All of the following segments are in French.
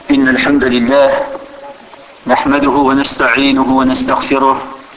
إن الحمد لله نحمده ونستعينه ونستغفره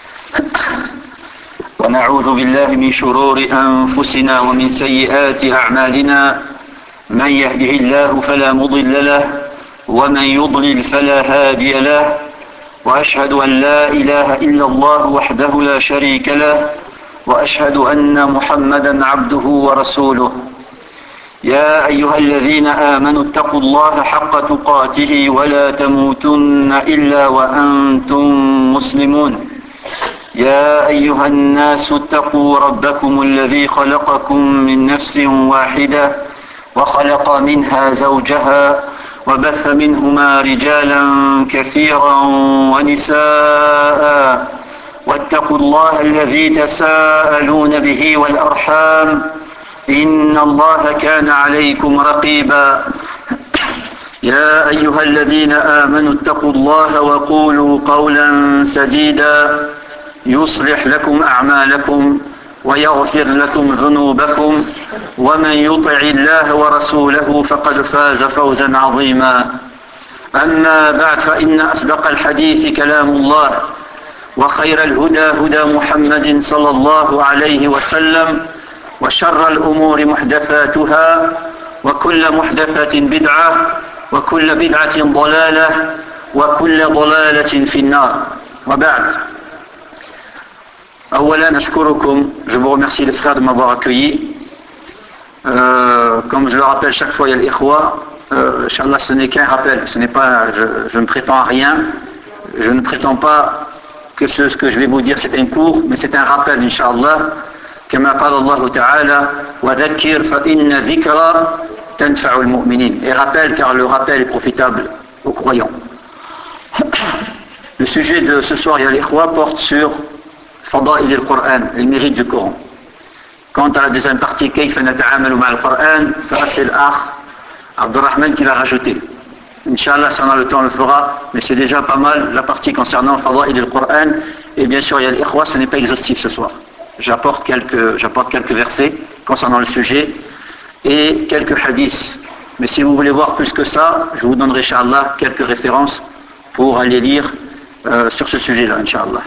ونعوذ بالله من شرور أنفسنا ومن سيئات أعمالنا. من يهده الله فلا مضل له ومن يضلل فلا هادي له، وأشهد أن لا إله إلا الله وحده لا شريك له، وأشهد أن محمدا عبده ورسوله. يا أيها الذين آمنوا اتقوا الله حق تقاته ولا تموتن إلا وأنتم مسلمون. يا أيها الناس اتقوا ربكم الذي خلقكم من نفس واحدة وخلق منها زوجها وبث منهما رجالا كثيرا ونساء، واتقوا الله الذي تساءلون به والأرحام إن الله كان عليكم رقيبا. يا أيها الذين آمنوا اتقوا الله وقولوا قولا سديدا يصلح لكم أعمالكم ويغفر لكم ذنوبكم، ومن يطع الله ورسوله فقد فاز فوزا عظيما. أما بعد، فإن أصدق الحديث كلام الله، وخير الهدى هدى محمد صلى الله عليه وسلم، وشر الأمور محدثاتها، وكل محدثة بدعة، وكل بدعة ضلالة، وكل ضلالة في النار. وبعد. أولا أشكركم, je vous remercie les frères de m'avoir accueilli. Comme je le rappelle chaque fois, il y a l'ikhwa. Inch'Allah, ce n'est qu'un rappel, ce n'est pas, je ne prétends à rien, je ne prétends pas que ce que je vais vous dire c'est un cours, mais c'est un rappel, Inch'Allah. كما قال الله تعالى وذكر فإن ذكرى تنفع المؤمنين. Et rappel, car le rappel est profitable aux croyants. Le sujet de ce soir, ya l'ikhwa, porte sur فضائل القرآن, les mérites du Coran. Quant à la deuxième partie, كيف نتعامل مع القرآن, ça c'est l'akh Abdurrahman qui l'a rajouté. Inch'Allah, si on a le temps, on le fera, mais c'est déjà pas mal la partie concernant فضائل القرآن. Et bien sûr, ya l'ikhwa, ce n'est pas exhaustif ce soir. J'apporte quelques versets concernant le sujet et quelques hadiths. Mais si vous voulez voir plus que ça, je vous donnerai, Inch'Allah, quelques références pour aller lire sur ce sujet-là, Inch'Allah.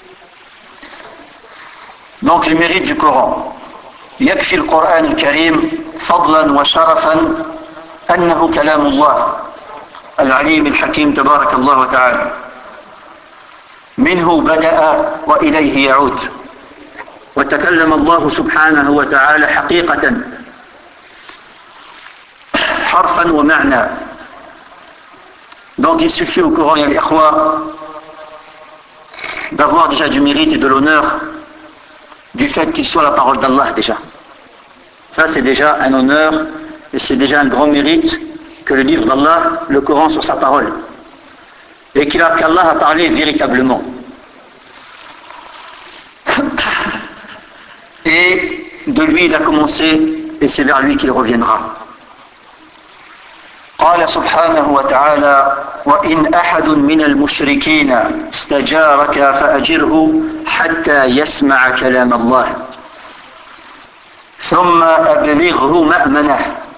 Donc, les mérites du Coran. يكفي القرآن الكريم فضلا وشرفا أنه كلام الله العليم الحكيم تبارك الله وتعالى. منه بدأ وإليه يعود. وتكلم الله سبحانه وتعالى حقيقة حرفا ومعنى. Donc il suffit au Coran, ya l'ikhwa, d'avoir déjà du mérite et de l'honneur du fait qu'il soit la parole d'Allah déjà. Ça c'est déjà un honneur et c'est déjà un grand mérite que le livre d'Allah, le Coran, soit sa parole. Et qu'Allah a parlé véritablement. Et de lui il a commencé et c'est vers lui qu'il reviendra. قال سبحانه وتعالى وإن أحد من المشركين استجارك فأجره حتى يسمع كلام الله ثم أبلغه مأمنه.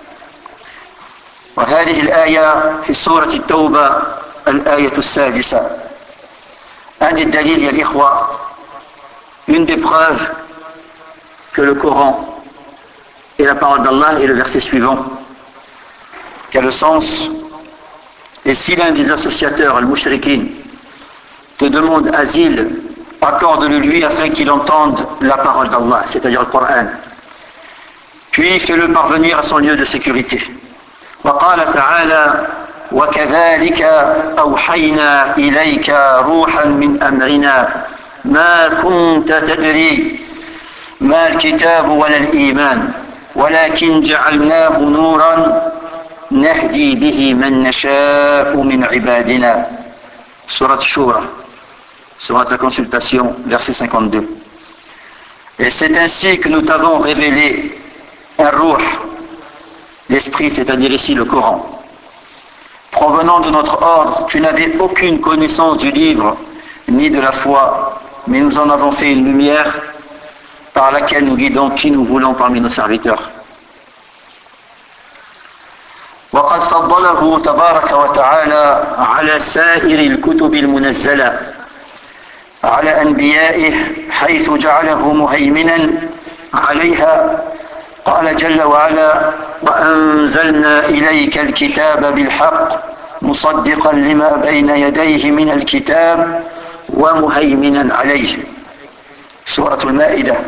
وهذه الآية في سورة التوبة الآية السادسة. Un des dalils, ya l'ikhwa, une des preuves que le Coran est la parole d'Allah est le verset suivant, qui a le sens: et si l'un des associateurs, al-mushrikin, te demande asile, accorde-le lui afin qu'il entende la parole d'Allah, c'est-à-dire le Coran, puis fais-le parvenir à son lieu de sécurité. وقال تعالى وكذلك أوحينا إليك روحا من أمرنا ما كنت تدري ما الكتاب ولا الإيمان ولكن جعلناه نورا نهدي به من نشاء من عبادنا. Surat Shura, Surat la consultation, verset 52. Et c'est ainsi que nous t'avons révélé un ruh, l'esprit, c'est-à-dire ici le Coran. Provenant de notre ordre, tu n'avais aucune connaissance du livre ni de la foi, mais nous en avons fait une lumière par laquelle nous guidons qui nous voulons parmi nos serviteurs. وقد فضله تبارك وتعالى على سائر الكتب المنزلة على أنبيائه حيث جعله مهيمنا عليها. قال جل وعلا: وأنزلنا إليك الكتاب بالحق مصدقا لما بين يديه من الكتاب ومهيمنا عليه. Sourate Al-Ma'idah,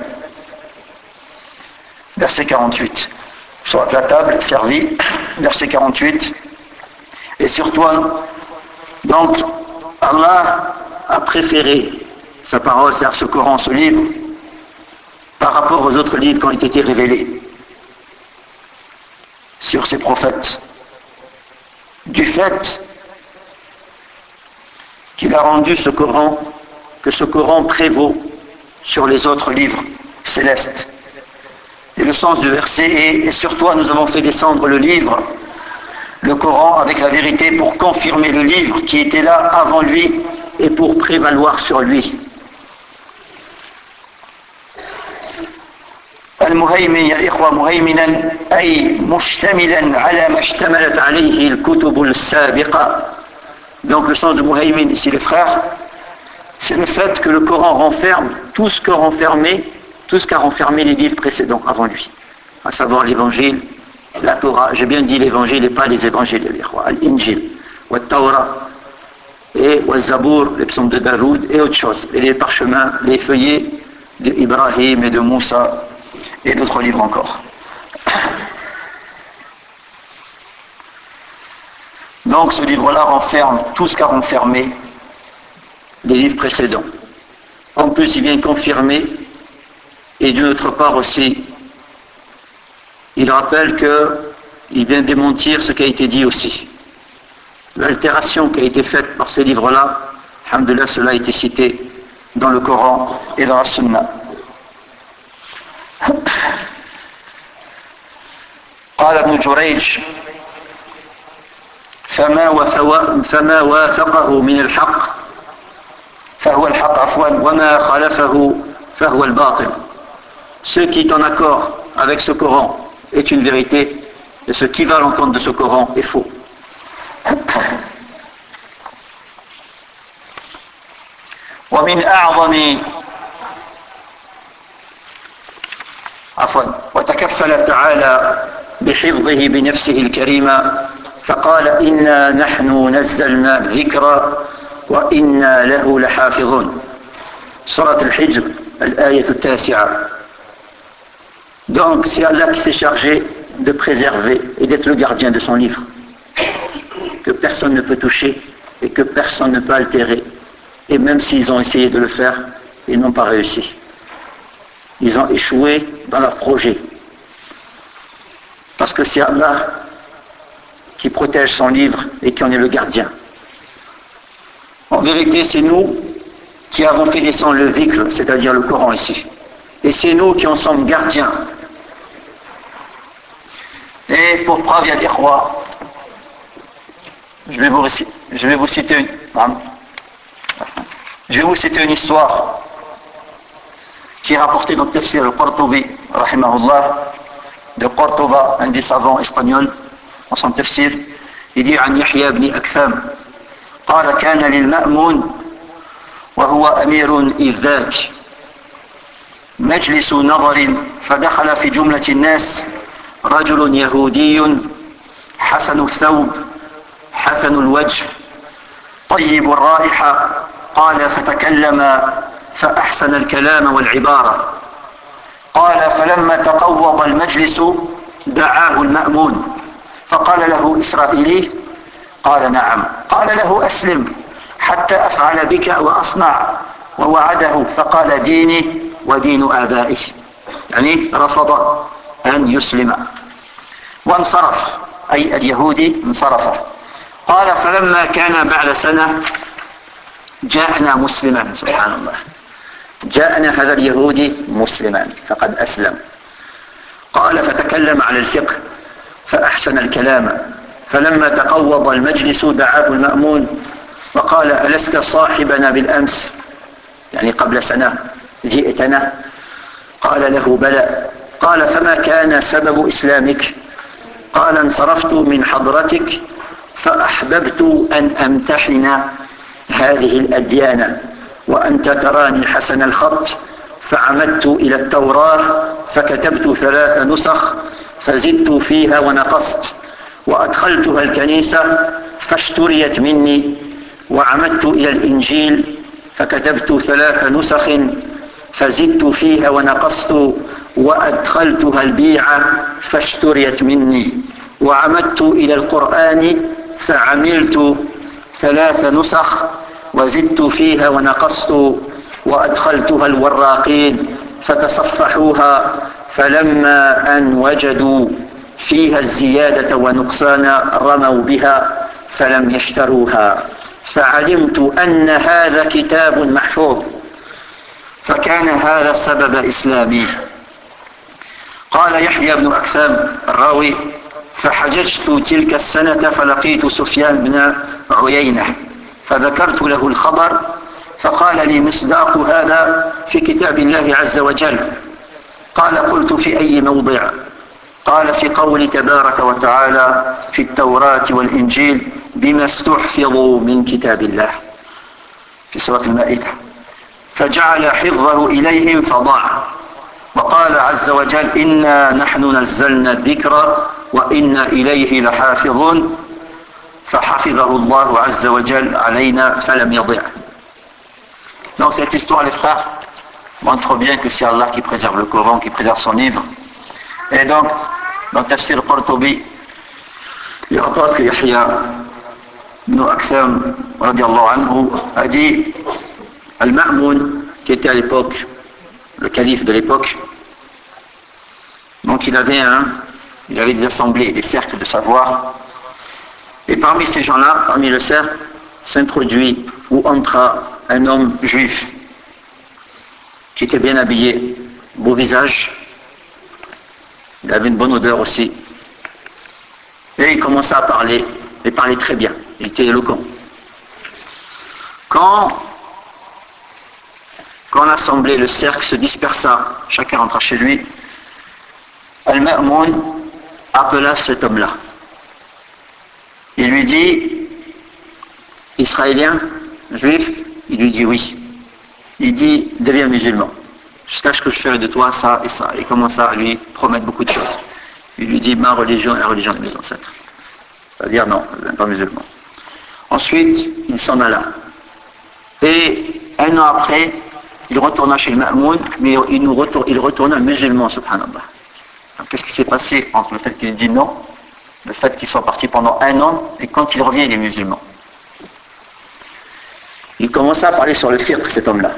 verset 48. Sourate la table servie, verset 48. Et sur toi, donc, Allah a préféré sa parole, c'est-à-dire ce Coran, ce livre, par rapport aux autres livres qui ont été révélés sur ses prophètes, du fait qu'il a rendu ce Coran, que ce Coran prévaut sur les autres livres célestes. Et le sens du verset est: et sur toi nous avons fait descendre le livre, le Coran, avec la vérité pour confirmer le livre qui était là avant lui et pour prévaloir sur lui. المهيمن يا إخوة مهيمنا أي مشتملا على ما اشتملت عليه الكتب السابقة. Donc le sens de muhaymin ici les frères, c'est le fait que le Coran renferme tout ce qu'a renfermé les livres précédents avant lui, à savoir l'évangile, la Torah, j'ai bien dit l'évangile et pas les évangiles, l'Injil, la Torah et le Zabour, les psaumes de Daoud et autres choses, et les parchemins, les feuillets d'Ibrahim et de Moussa et d'autres livres encore. Donc ce livre-là renferme tout ce qu'a renfermé les livres précédents. En plus, il vient confirmer, et d'une autre part aussi, il rappelle qu'il vient démentir ce qui a été dit aussi. L'altération qui a été faite par ces livres-là, alhamdoulilah, cela a été cité dans le Coran et dans la Sunna. قال ابن جريج: فما وافقه من الحق فهو الحق عفوا وما خالفه فهو الباطل. Ce qui est en accord avec ce Coran est une vérité, et ce qui va à l'encontre de ce Coran est faux. ومن أعظم وتكفل تعالى بحفظه بنفسه الكريمة فقال: إنا نحن نزلنا الذكر وإنا له لحافظون. سورة الحجر الآية التاسعة. Donc c'est Allah qui s'est chargé de préserver et d'être le gardien de son livre, que personne ne peut toucher et que personne ne peut altérer. Et même s'ils ont essayé de le faire, ils n'ont pas réussi. Ils ont échoué dans leur projet. Parce que c'est Allah qui protège son livre et qui en est le gardien. En vérité, c'est nous qui avons fait descendre le dhikr, c'est-à-dire le Coran ici. Et c'est nous qui en sommes gardiens. Et pour preuve, il y a des rois. Je vais vous citer une histoire qui est rapportée dans le tafsir al-Qurtubi, rahimahullah, de Cordoba, un des savants espagnols, en son tafsir. Il dit: عن يحيى بن أكثم قال: كان للمأمون وهو أمير إذ ذاك مجلس نظر فدخل في جملة الناس رجل يهودي حسن الثوب حسن الوجه طيب الرائحة. قال: فتكلم فأحسن الكلام والعبارة. قال: فلما تقوض المجلس دعاه المأمون فقال له: إسرائيلي؟ قال: نعم. قال له: أسلم حتى أفعل بك وأصنع. ووعده فقال: ديني ودين آبائي، يعني رفض أن يسلم وانصرف، أي اليهودي انصرف. قال: فلما كان بعد سنة جاءنا مسلما، سبحان الله، جاءنا هذا اليهودي مسلما فقد أسلم. قال: فتكلم على الفقه فأحسن الكلام. فلما تقوض المجلس دعاه المأمون وقال: ألست صاحبنا بالأمس، يعني قبل سنة جئتنا؟ قال له: بلى. قال: فما كان سبب إسلامك؟ قال انصرفت من حضرتك فأحببت أن أمتحن هذه الأديان وأنت تراني حسن الخط فعمدت إلى التوراة فكتبت 3 نسخ فزدت فيها ونقصت وأدخلتها الكنيسة فاشتريت مني وعمدت إلى الإنجيل فكتبت 3 نسخ فزدت فيها ونقصت وأدخلتها البيعة فاشتريت مني وعمدت إلى القرآن فعملت 3 نسخ وزدت فيها ونقصت وأدخلتها الوراقين فتصفحوها فلما أن وجدوا فيها الزيادة ونقصان رموا بها فلم يشتروها فعلمت أن هذا كتاب محفوظ فكان هذا سبب إسلامي. قال يحيى بن أكثم الراوي فحججت تلك السنة فلقيت سفيان بن عيينة فذكرت له الخبر فقال لي مصداق هذا في كتاب الله عز وجل. قال قلت في أي موضع؟ قال في قول تبارك وتعالى في التوراة والإنجيل بما استحفظوا من كتاب الله في سورة المائدة فجعل حفظه إليهم فضاع وقال عز وجل إنا نحن نزلنا الذكر وإنا إليه لحافظون فحفظه الله عز وجل علينا فلم يضع. Donc cette histoire, les frères, montre bien que c'est Allah qui préserve le Coran, qui préserve son livre. Et donc, dans Tafsir Qurtubi, il rapporte que Yahya ibn Aktham radiallahu anhu a dit Al-Ma'moun, qui était à l'époque le calife de l'époque, donc il avait des assemblées, des cercles de savoir, et parmi ces gens-là, parmi le cercle, s'introduit ou entra un homme juif qui était bien habillé, beau visage, il avait une bonne odeur aussi, et il commença à parler, et parlait très bien, il était éloquent. Quand l'assemblée, le cercle se dispersa, chacun rentra chez lui, Al-Ma'moun appela cet homme-là. Il lui dit, Israélien, juif, il lui dit oui. Il dit, deviens musulman. Jusqu'à ce que je ferai de toi ça et ça. Il commença à lui promettre beaucoup de choses. Il lui dit, ma religion est la religion de mes ancêtres. C'est-à-dire, non, je ne deviens pas musulman. Ensuite, il s'en alla. Et 1 an après, il retourna chez le Ma'moun, mais il retourna musulman, subhanallah. Qu'est-ce qui s'est passé entre le fait qu'il dit non, le fait qu'il soit parti pendant 1 an, et quand il revient, il est musulman? Il commença à parler sur le fiqh, cet homme-là.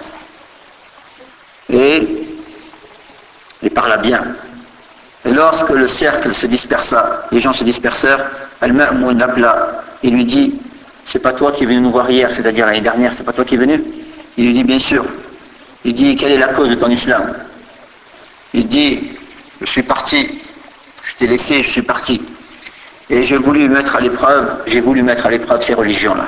Et il parla bien. Et lorsque le cercle se dispersa, les gens se dispersèrent, Al-Ma'moun l'appela et lui dit, c'est pas toi qui es venu nous voir hier, c'est-à-dire l'année dernière, c'est pas toi qui es venu? Il lui dit, bien sûr. Il dit, quelle est la cause de ton islam? Il dit, je suis parti, je t'ai laissé, je suis parti. Et j'ai voulu mettre à l'épreuve ces religions-là.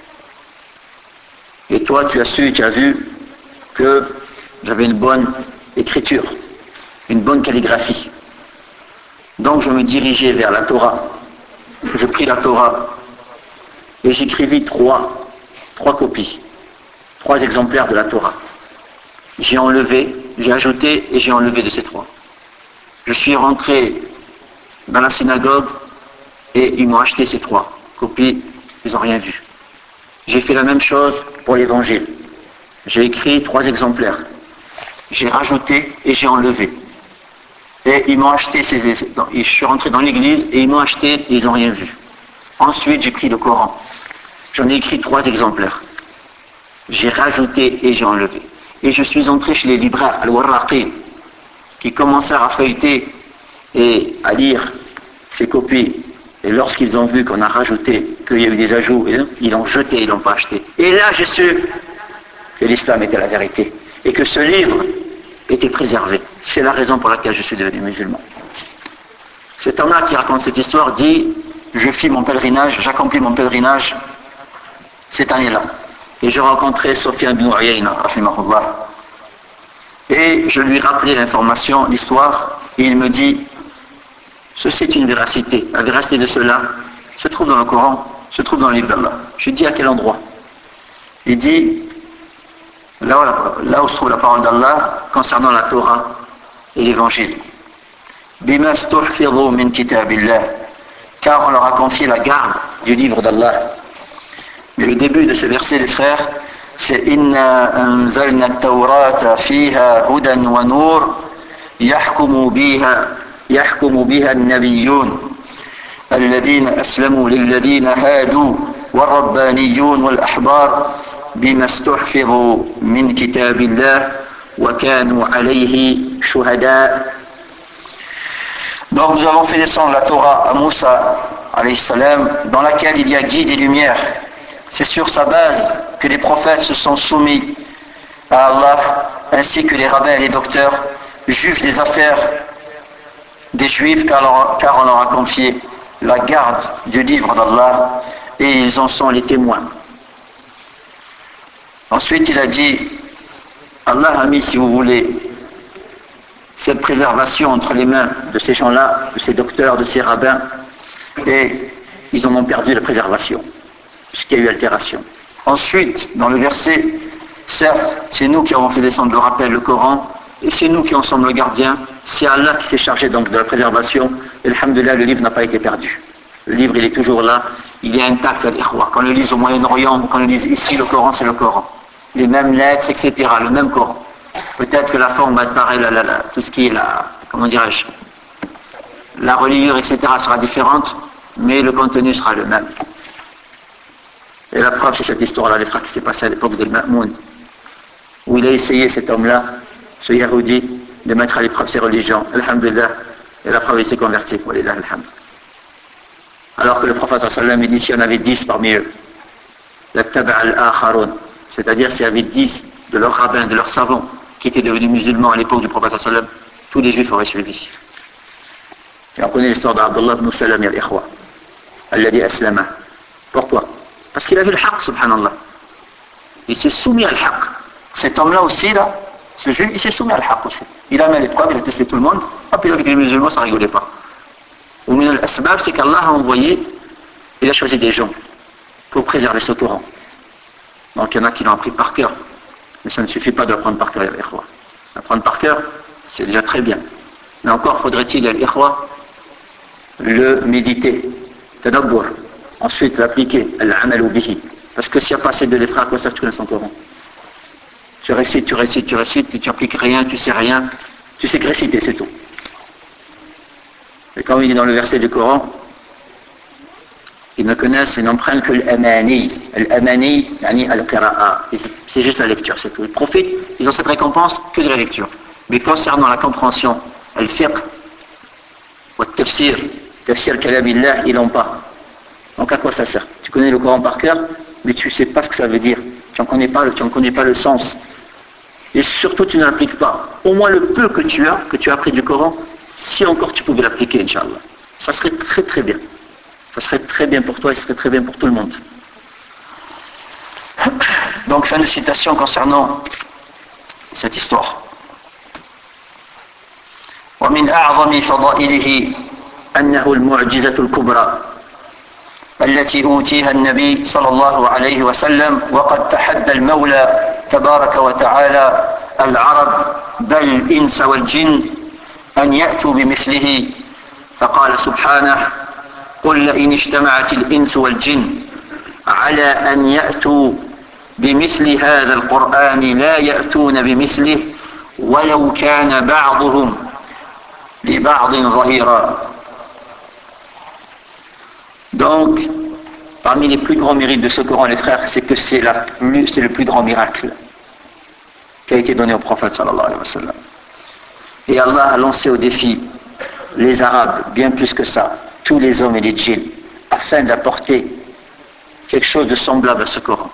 Et toi, tu as vu que j'avais une bonne écriture, une bonne calligraphie. Donc je me dirigeais vers la Torah. Je pris la Torah et j'écrivis 3 copies, 3 exemplaires de la Torah. J'ai ajouté et j'ai enlevé de ces 3. Je suis rentré dans la synagogue et ils m'ont acheté ces 3 copies, ils n'ont rien vu. J'ai fait la même chose pour l'évangile. J'ai écrit 3 exemplaires. J'ai rajouté et j'ai enlevé. Et ils m'ont acheté je suis rentré dans l'église et ils m'ont acheté et ils n'ont rien vu. Ensuite, j'ai pris le Coran. J'en ai écrit 3 exemplaires. J'ai rajouté et j'ai enlevé. Et je suis entré chez les libraires, Al-Warraqin, qui commencèrent à feuilleter et à lire ces copies. Et lorsqu'ils ont vu qu'on a rajouté, qu'il y a eu des ajouts, ils l'ont jeté, ils ne l'ont pas acheté. Et là, j'ai su que l'islam était la vérité. Et que ce livre était préservé. C'est la raison pour laquelle je suis devenu musulman. Cet homme-là qui raconte cette histoire dit, j'accomplis mon pèlerinage cette année-là. Et je rencontrais Sufyan ibn Uyayna, rahimahullah. Et je lui rappelais l'information, l'histoire, et il me dit, Ceci est une véracité. La véracité de cela se trouve dans le Coran, se trouve dans le livre d'Allah. Je dis à quel endroit? Il dit, là où se trouve la parole d'Allah concernant la Torah et l'Évangile. Bima stuhfidhu min kitabillah, car on leur a confié la garde du livre d'Allah. Mais le début de ce verset, les frères, c'est Inna anzalna at-taurata fiha hudan wa nur yahkumu biha an-nabiyyun alladhina aslamu lilladhina hadu والربانيون والأحبار بما استحفظوا من كتاب الله وكانوا عليه شهداء. Donc nous avons fait descendre la Torah à Moussa alayhi salam, dans laquelle il y a guide et lumière. C'est sur sa base que les prophètes se sont soumis à Allah, ainsi que les rabbins et les docteurs jugent des affaires des Juifs, car on leur a confié la garde du livre d'Allah et ils en sont les témoins. Ensuite il a dit, Allah a mis, si vous voulez, cette préservation entre les mains de ces gens-là, de ces docteurs, de ces rabbins, et ils en ont perdu la préservation, puisqu'il y a eu altération. Ensuite, dans le verset, certes, c'est nous qui avons fait descendre le rappel, le Coran, et c'est nous qui en sommes le gardien, c'est Allah qui s'est chargé donc de la préservation, et alhamdoulilah, le livre n'a pas été perdu. Le livre, il est toujours là, il est intact à l'ikhwa. Quand on le lise au Moyen-Orient, quand on le lise ici, le Coran, c'est le Coran. Les mêmes lettres, etc., le même Coran. Peut-être que la forme va apparaître, tout ce qui est comment dirais-je, la reliure, etc. sera différente, mais le contenu sera le même. Et la preuve, c'est cette histoire-là, les frères, qui s'est passée à l'époque de Ma'moun, où il a essayé, cet homme-là, ce Yahoudi, de mettre à l'épreuve ses religions. Alhamdulillah. Et la preuve, il s'est converti, pour les alhamdulillah. Alors que le prophète sallallahu alayhi wa sallam dit, s'il y en avait 10 parmi eux, c'est-à-dire s'il y avait 10 de leurs rabbins, de leurs savants, qui étaient devenus musulmans à l'époque du prophète sallallahu alayhi wa sallam, tous les juifs auraient suivi. Et on connaît l'histoire d'Abdullah ibn Salam al-Ikhwa, alladhi aslama. Pourquoi? Parce qu'il a vu le haqq, subhanallah. Il s'est soumis à l'haqq. Cet homme-là aussi, là, ce juif, il s'est soumis à l'haqq aussi. Il a mis l'épreuve, il a testé tout le monde, hop, puis avec les musulmans, ça rigolait pas. Ou min al-asbab, c'est qu'Allah a envoyé, il a choisi des gens pour préserver ce Coran. Donc il y en a qui l'ont appris par cœur. Mais ça ne suffit pas de l'apprendre par cœur, l'ikhwa. L'apprendre par cœur, c'est déjà très bien. Mais encore faudrait-il, l'ikhwa, le méditer, tadabbur. Ensuite l'appliquer, al-amalu bihi. Parce que s'il n'y a pas assez de les frères, à quoi ça tu connais son Coran? Tu récites, et tu appliques rien, tu sais rien. Tu sais que réciter, c'est tout. Et comme il dit dans le verset du Coran, ils ne connaissent et n'empruntent que l'amani. L'amani, al-qira'a. C'est juste la lecture, c'est tout. Les prophètes, ils ont cette récompense que de la lecture. Mais concernant la compréhension, al-fiqh, ou al-tafsir, tafsir kalabillah, ils l'ont pas. Donc à quoi ça sert? Tu connais le Coran par cœur, mais tu ne sais pas ce que ça veut dire. Tu n'en connais pas le sens. Et surtout, tu ne l'appliques pas. Au moins le peu que tu as appris du Coran, si encore tu pouvais l'appliquer, Inch'Allah. Ça serait très très bien. Ça serait très bien pour toi et ça serait très bien pour tout le monde. Donc, fin de citation concernant cette histoire. ومن أعظم فضائله أنه المعجزة الكبرى التي أوتيها النبي صلى الله عليه وسلم وقد تحدى المولى تبارك وتعالى العرب بل الإنس والجن أن يأتوا بمثله فقال سبحانه قل لئن اجتمعت الإنس والجن على أن يأتوا بمثل هذا القرآن لا يأتون بمثله ولو كان بعضهم لبعض ظهيرا. Donc, parmi les plus grands mérites de ce Coran, les frères, c'est que c'est le plus grand miracle qui a été donné au prophète sallallahu alayhi wa sallam. Et Allah a lancé au défi les Arabes, bien plus que ça, tous les hommes et les djinns, afin d'apporter quelque chose de semblable à ce Coran.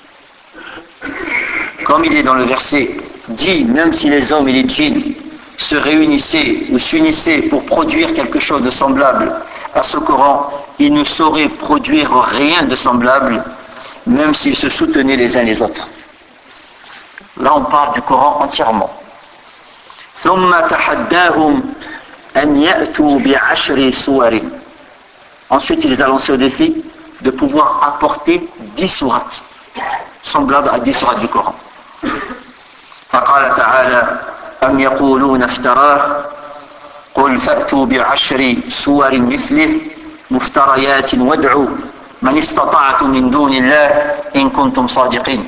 Comme il est dans le verset, dit, même si les hommes et les djinns se réunissaient ou s'unissaient pour produire quelque chose de semblable à ce Coran, ils ne sauraient produire rien de semblable, même s'ils se soutenaient les uns les autres. Là, on parle du Coran entièrement. ثم تحداهم أن يأتوا بعشر سور. Ensuite, il les a lancés au défi de pouvoir apporter 10 sourates, semblables à 10 sourates du Coran. فقال تعالى أم يقولون افتراه قل فأتوا بعشر سور مثله مفتريات وادعوا من استطعتم من دون الله إن كنتم صادقين.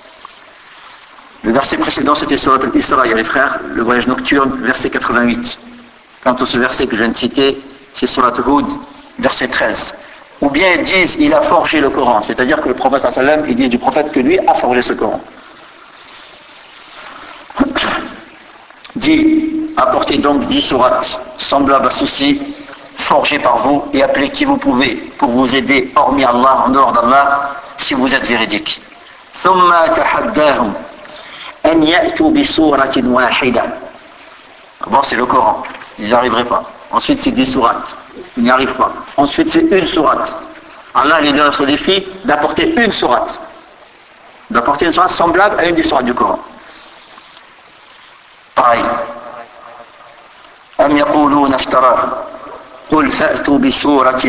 Le verset précédent, c'était sur l'Isra, les frères, le voyage nocturne, verset 88. Quant à ce verset que je viens de citer, c'est sur la Hud, verset 13. Ou bien ils disent, il a forgé le Coran, c'est-à-dire que le prophète sallam, ils disent du prophète que lui a forgé ce Coran. Dit, apportez donc 10 sourates, semblables à ceci, forgées par vous, et appelez qui vous pouvez pour vous aider, hormis Allah, en dehors d'Allah, si vous êtes véridique. ثم تحداهم أن يأتوا بسورة واحدة. Bon, c'est le Coran, ils n'y arriveraient pas. Ensuite, c'est 10 sourates, ils n'y arrivent pas. Ensuite, c'est une sourate. Allah les donne au défi d'apporter une sourate. D'apporter une sourate semblable à une des sourates du Coran. Pareil. أم يقولون افتراه قل فأتوا بسورة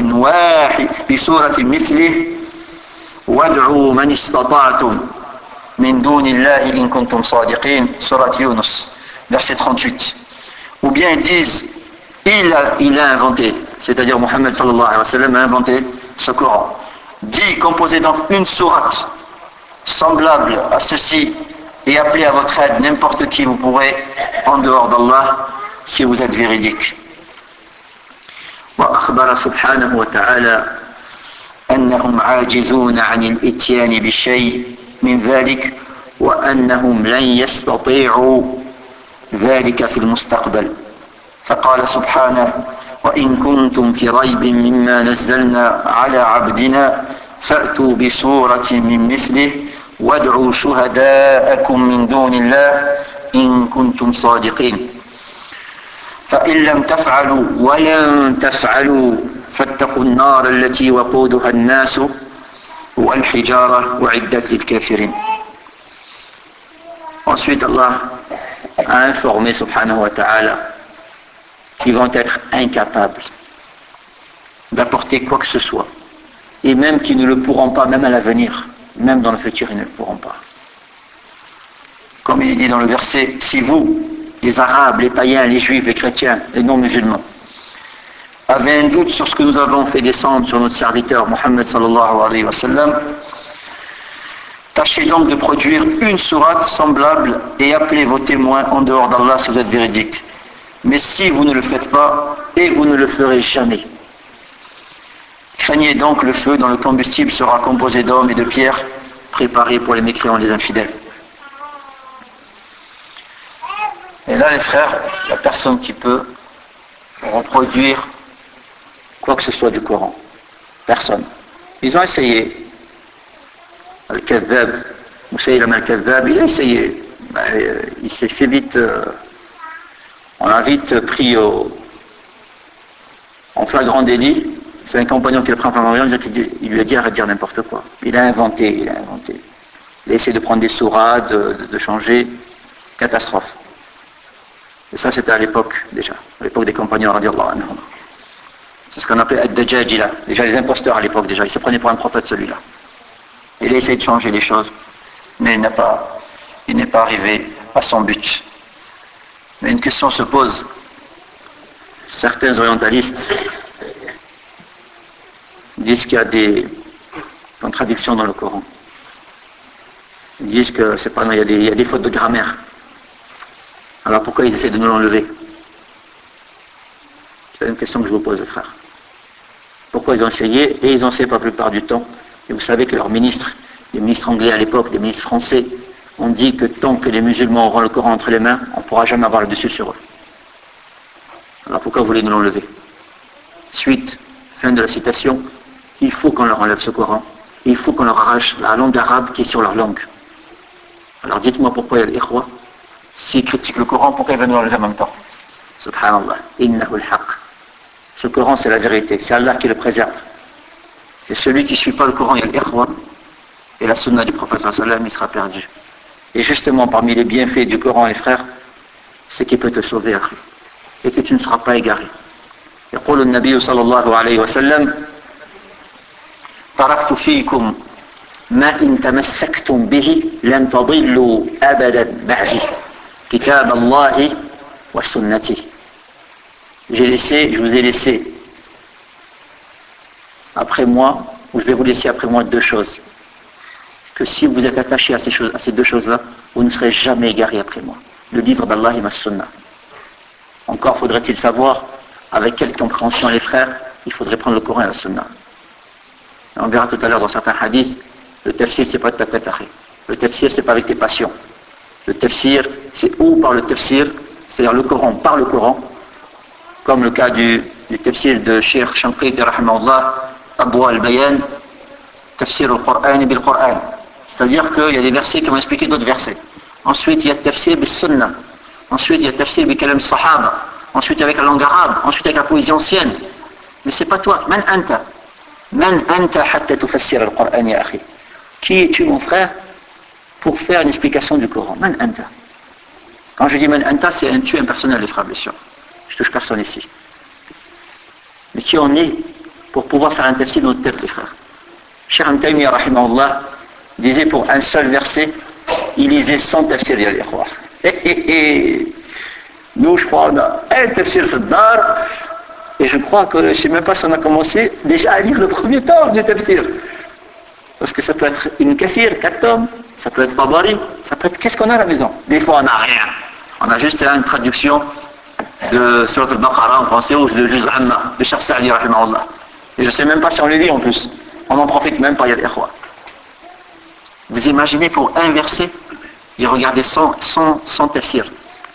مثله وادعوا من استطعتم من دون الله إن كنتم صادقين. Surat Yunus, verset 38. Ou bien ils disent il a inventé, c'est-à-dire Mohammed sallallahu alayhi wa sallam a inventé ce Coran. Dit, composez donc une sourate semblable à ceci et appelez à votre aide n'importe qui vous pourrez en dehors d'Allah si vous êtes véridique. وأخبر سبحانه وتعالى أنهم عاجزون عن الإتيان بشيء من ذلك وأنهم لن يستطيعوا ذلك في المستقبل. فقال سبحانه وإن كنتم في ريب مما نزلنا على عبدنا فأتوا بسورة من مثله وادعوا شهداءكم من دون الله إن كنتم صادقين. فإن لم تفعلوا ولن تفعلوا فاتقوا النار التي وقودها الناس والحجارة أعدت للكافرين. Ensuite, Allah a informé subhanahu wa ta'ala qu'ils vont être incapables d'apporter quoi que ce soit. Et même qu'ils ne le pourront pas, même à l'avenir, même dans le futur, ils ne le pourront pas. Comme il est dit dans le verset, si vous, les Arabes, les païens, les Juifs, les chrétiens, les non-musulmans, avez un doute sur ce que nous avons fait descendre sur notre serviteur Mohammed sallallahu alayhi wa sallam, tâchez donc de produire une sourate semblable et appelez vos témoins en dehors d'Allah si vous êtes véridiques. Mais si vous ne le faites pas, et vous ne le ferez jamais, craignez donc le feu dont le combustible sera composé d'hommes et de pierres préparés pour les mécréants, les infidèles. Et là, les frères, la personne qui peut reproduire quoi que ce soit du Coran, personne. Ils ont essayé. Al-Kadhab, Moussaïlam Al-Kadhab, il a essayé. Il s'est fait vite, on l'a vite pris en flagrant délit. C'est un compagnon qui le prend en flagrant délit, il lui a dit arrête de dire n'importe quoi. Il a inventé. Il a essayé de prendre des sourates, de changer. Catastrophe. Et ça, c'était à l'époque, déjà, à l'époque des compagnons, radiallahu anhum. C'est ce qu'on appelait Ad-Dajjajila. Déjà, les imposteurs à l'époque, déjà, ils se prenaient pour un prophète, celui-là. Il a essayé de changer les choses, mais il n'est pas arrivé à son but. Mais une question se pose. Certains orientalistes disent qu'il y a des contradictions dans le Coran. Ils disent que c'est pas, il y a des fautes de grammaire. Alors pourquoi ils essaient de nous l'enlever? C'est une question que je vous pose, frère. Pourquoi ils ont essayé? Et ils ont essayé pas la plupart du temps. Et vous savez que leurs ministres, les ministres anglais à l'époque, les ministres français, ont dit que tant que les musulmans auront le Coran entre les mains, on ne pourra jamais avoir le dessus sur eux. Alors pourquoi vous voulez nous l'enlever? Suite, fin de la citation, il faut qu'on leur enlève ce Coran. Il faut qu'on leur arrache la langue arabe qui est sur leur langue. Alors dites-moi pourquoi il y a l'ikhwa. S'ils critiquent le Coran, pourquoi ils veulent nous l'enlever en même temps? Subhanallah, innahu al-haq. Ce Coran, c'est la vérité, c'est Allah qui le préserve. Et celui qui ne suit pas le Coran, il y a l'ikhwa, et la sunna du prophète sallam, il sera perdu. Et justement, parmi les bienfaits du Coran, les frères, c'est qu'il peut te sauver après. et que tu ne seras pas égaré. يقول النبي صلى الله عليه وسلم تركت فيكم ما إن تمسكتم به لن تضلوا أبدا بعدي كتاب الله وسنتي. Je vous ai laissé après moi, ou je vais vous laisser après moi deux choses. Que si vous êtes attaché à ces deux choses-là, vous ne serez jamais égaré après moi. Le livre d'Allah et ma sunna. Encore faudrait-il savoir avec quelle compréhension les frères, il faudrait prendre le Coran et la sunna. On verra tout à l'heure dans certains hadiths, le tafsir c'est pas de ta tête. Le tafsir c'est pas avec tes passions. Le tafsir c'est ou par le tafsir, c'est-à-dire le Coran par le Coran, comme le cas du tafsir de Cheikh Shanqiti rahimahullah, Adwa al-Bayan, tafsir al-Qur'an bil-Qur'an. C'est-à-dire qu'il y a des versets qui vont expliquer d'autres versets. Ensuite il y a le tafsir bil-Sunnah. Ensuite il y a le tafsir bil-Kalam Sahaba. Ensuite avec la langue arabe. Ensuite avec la poésie ancienne. Mais c'est pas toi. Man anta. Man anta hatta tufassir al-Qur'an ya akhi. Qui es-tu mon frère pour faire une explication du Coran? Man anta. Quand je dis man anta, c'est un tu impersonnel les frères, bien sûr. Je touche personne ici. Mais qui on est pour pouvoir faire un tafsir de notre tête les frères? Cheikh Ibn Taymiyyah rahimahullah disait pour un seul verset, il lisait 100 tafsirs ya l'ikhwa. Nous je crois on a un tafsir fi dar et je crois que je ne sais même pas si on a commencé déjà à lire le premier tome du tafsir. Parce que ça peut être une kafir, 4 tomes, ça peut être Tabari, ça peut être qu'est-ce qu'on a à la maison. Des fois on n'a rien. On a juste une traduction de Surat al-Baqarah en français ou de Juz' Amma de Cheikh Sa'di rahimahullah. Et je ne sais même pas si on les lit en plus. On n'en profite même pas, il y a des ikhwa. Vous imaginez pour un verset, il regardait 100 tafsirs.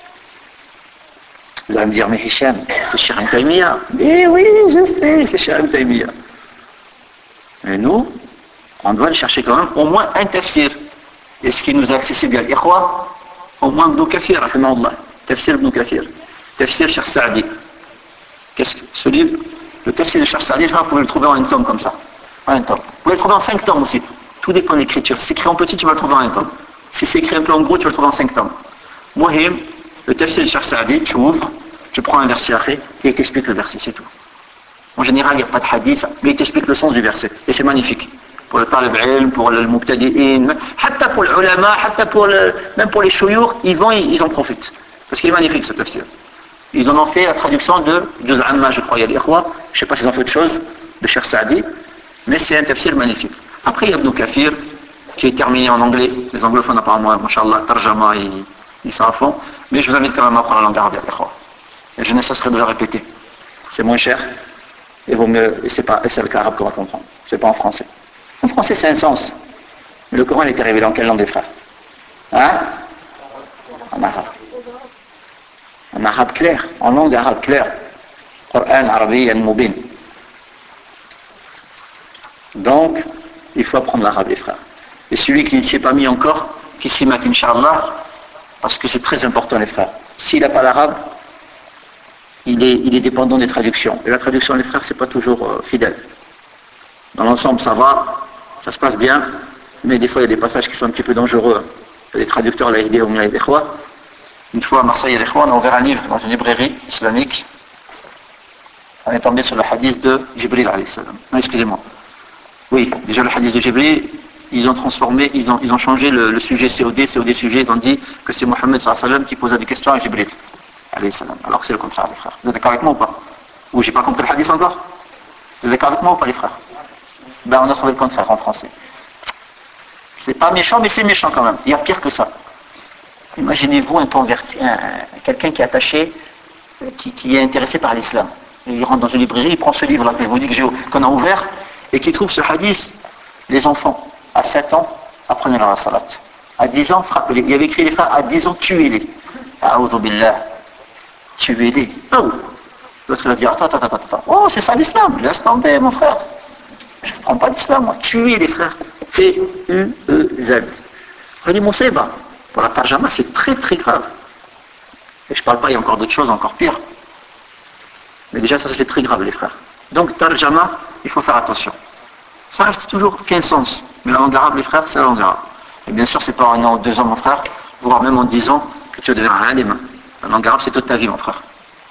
Vous allez me dire, mais Hicham, c'est Cheikh Ibn Taymiyyah. Mais oui, je sais, c'est Cheikh Ibn Taymiyyah. Mais nous, on doit chercher quand même au moins un tafsir. Et ce qui nous est accessible à l'ikhwa, au moins Ibn Kathir, rahimahullah. Tafsir Ibn Kathir. Tafsir Cheikh Sa'di. Qu'est-ce que ce livre? Le tafsir de Cheikh Sa'di, vous pouvez le trouver en un tome comme ça. En un tome. Vous pouvez le trouver en 5 tomes aussi. Tout dépend de l'écriture. Si c'est écrit en petit, tu vas le trouver en un tome. Si c'est écrit un peu en gros, tu vas le trouver en 5 tomes. Mohim, le tafsir de Cheikh Sa'di, tu ouvres, tu prends un verset après, et il t'explique le verset, c'est tout. En général, il n'y a pas de hadith, mais il t'explique le sens du verset. Et c'est magnifique. Pour le talib ilm, pour le mubtadi'in, hatta pour l'ulama, même pour les shuyukh, ils en profitent. Parce qu'il est magnifique ce tafsir. Ils en ont fait la traduction de Juz' Amma, je crois, il y a l'ikhwa, je ne sais pas s'ils ont fait autre chose, de Cheikh Sa'di, mais c'est un tafsir magnifique. Après, il y a Ibn Kathir, qui est terminé en anglais. Les anglophones, apparemment, mashallah, tarjama, ils s'en font. Mais je vous invite quand même à apprendre la langue arabe, l'ikhwa. Et je ne cesserai de le répéter. C'est moins cher, et c'est avec l'arabe qu'on va comprendre. C'est pas en français. En français, c'est un sens. Mais le Coran, il est arrivé dans quelle langue, les frères? Hein? En arabe. En arabe clair, en langue arabe claire. Coran arabiyyan mubin. Donc, il faut apprendre l'arabe, les frères. Et celui qui ne s'y est pas mis encore, qui s'y mette, Inch'Allah, parce que c'est très important, les frères. S'il n'a pas l'arabe, il est dépendant des traductions. Et la traduction, les frères, c'est pas toujours fidèle. Dans l'ensemble, ça va, ça se passe bien, mais des fois, il y a des passages qui sont un petit peu dangereux. Les traducteurs, là, idée au milieu des fois. Une fois à Marseille, on a ouvert un livre dans une librairie islamique. On est tombé sur le hadith de Jibril alayhi salam. Non, excusez-moi. Oui, déjà le hadith de Jibril, ils ont transformé, ils ont changé le sujet COD sujet, ils ont dit que c'est Mohammed sallallahu alayhi wa sallam qui posait des questions à Jibril alayhi salam. Alors que c'est le contraire, les frères. Vous êtes d'accord avec moi ou pas? Ou j'ai pas compris le hadith encore? Vous êtes d'accord avec moi ou pas, les frères? Ben on a trouvé le contraire en français. C'est pas méchant, mais c'est méchant quand même. Il y a pire que ça. Imaginez-vous un converti, quelqu'un qui est attaché, qui est intéressé par l'islam. Il rentre dans une librairie, il prend ce livre-là que je vous dis qu'on a ouvert, et qui trouve ce hadith. Les enfants, à 7 ans, apprenez-leur la salat. À 10 ans, frappez-les. Il y avait écrit les frères, à 10 ans, tuez-les. A'udhu billah. Tuez-les. Oh! L'autre il va dire, attends. Oh, c'est ça l'islam. Laisse tomber, mon frère. Je ne prends pas d'islam, moi. Tuez les frères. T-U-E-Z. On dit, mon séba. Pour la tarjama, c'est très très grave. Et je ne parle pas, il y a encore d'autres choses encore pires. Mais déjà, ça c'est très grave, les frères. Donc, tarjama, il faut faire attention. Ça reste toujours qu'un sens. Mais la langue arabe, les frères, c'est la langue arabe. Et bien sûr, c'est pas en 1 an ou 2 ans, mon frère, voire même en 10 ans, que tu vas devenir un alim. La langue arabe, c'est toute ta vie, mon frère.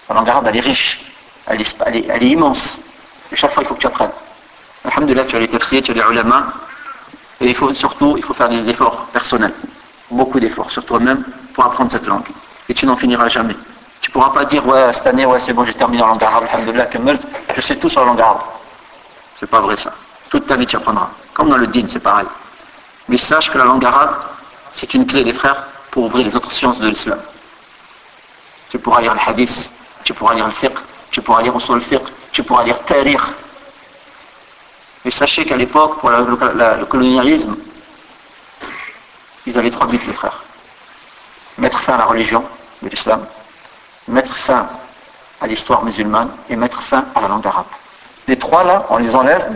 La langue arabe, elle est riche, elle est immense. Et chaque fois, il faut que tu apprennes. Alhamdulillah, tu as les tafsirs, tu as les ulama, et il faut faire des efforts personnels. Beaucoup d'efforts sur toi-même pour apprendre cette langue. Et tu n'en finiras jamais. Tu ne pourras pas dire, ouais, cette année, ouais, c'est bon, j'ai terminé en langue arabe, alhamdulillah, je sais tout sur la langue arabe. C'est pas vrai ça. Toute ta vie, tu apprendras. Comme dans le din, c'est pareil. Mais sache que la langue arabe, c'est une clé des frères pour ouvrir les autres sciences de l'islam. Tu pourras lire le hadith, tu pourras lire le fiqh, tu pourras lire usul al-fiqh, tu pourras lire tarikh. Et sachez qu'à l'époque, pour le colonialisme, ils avaient 3 buts, les frères. Mettre fin à la religion de l'islam, mettre fin à l'histoire musulmane et mettre fin à la langue arabe. Les 3 là, on les enlève,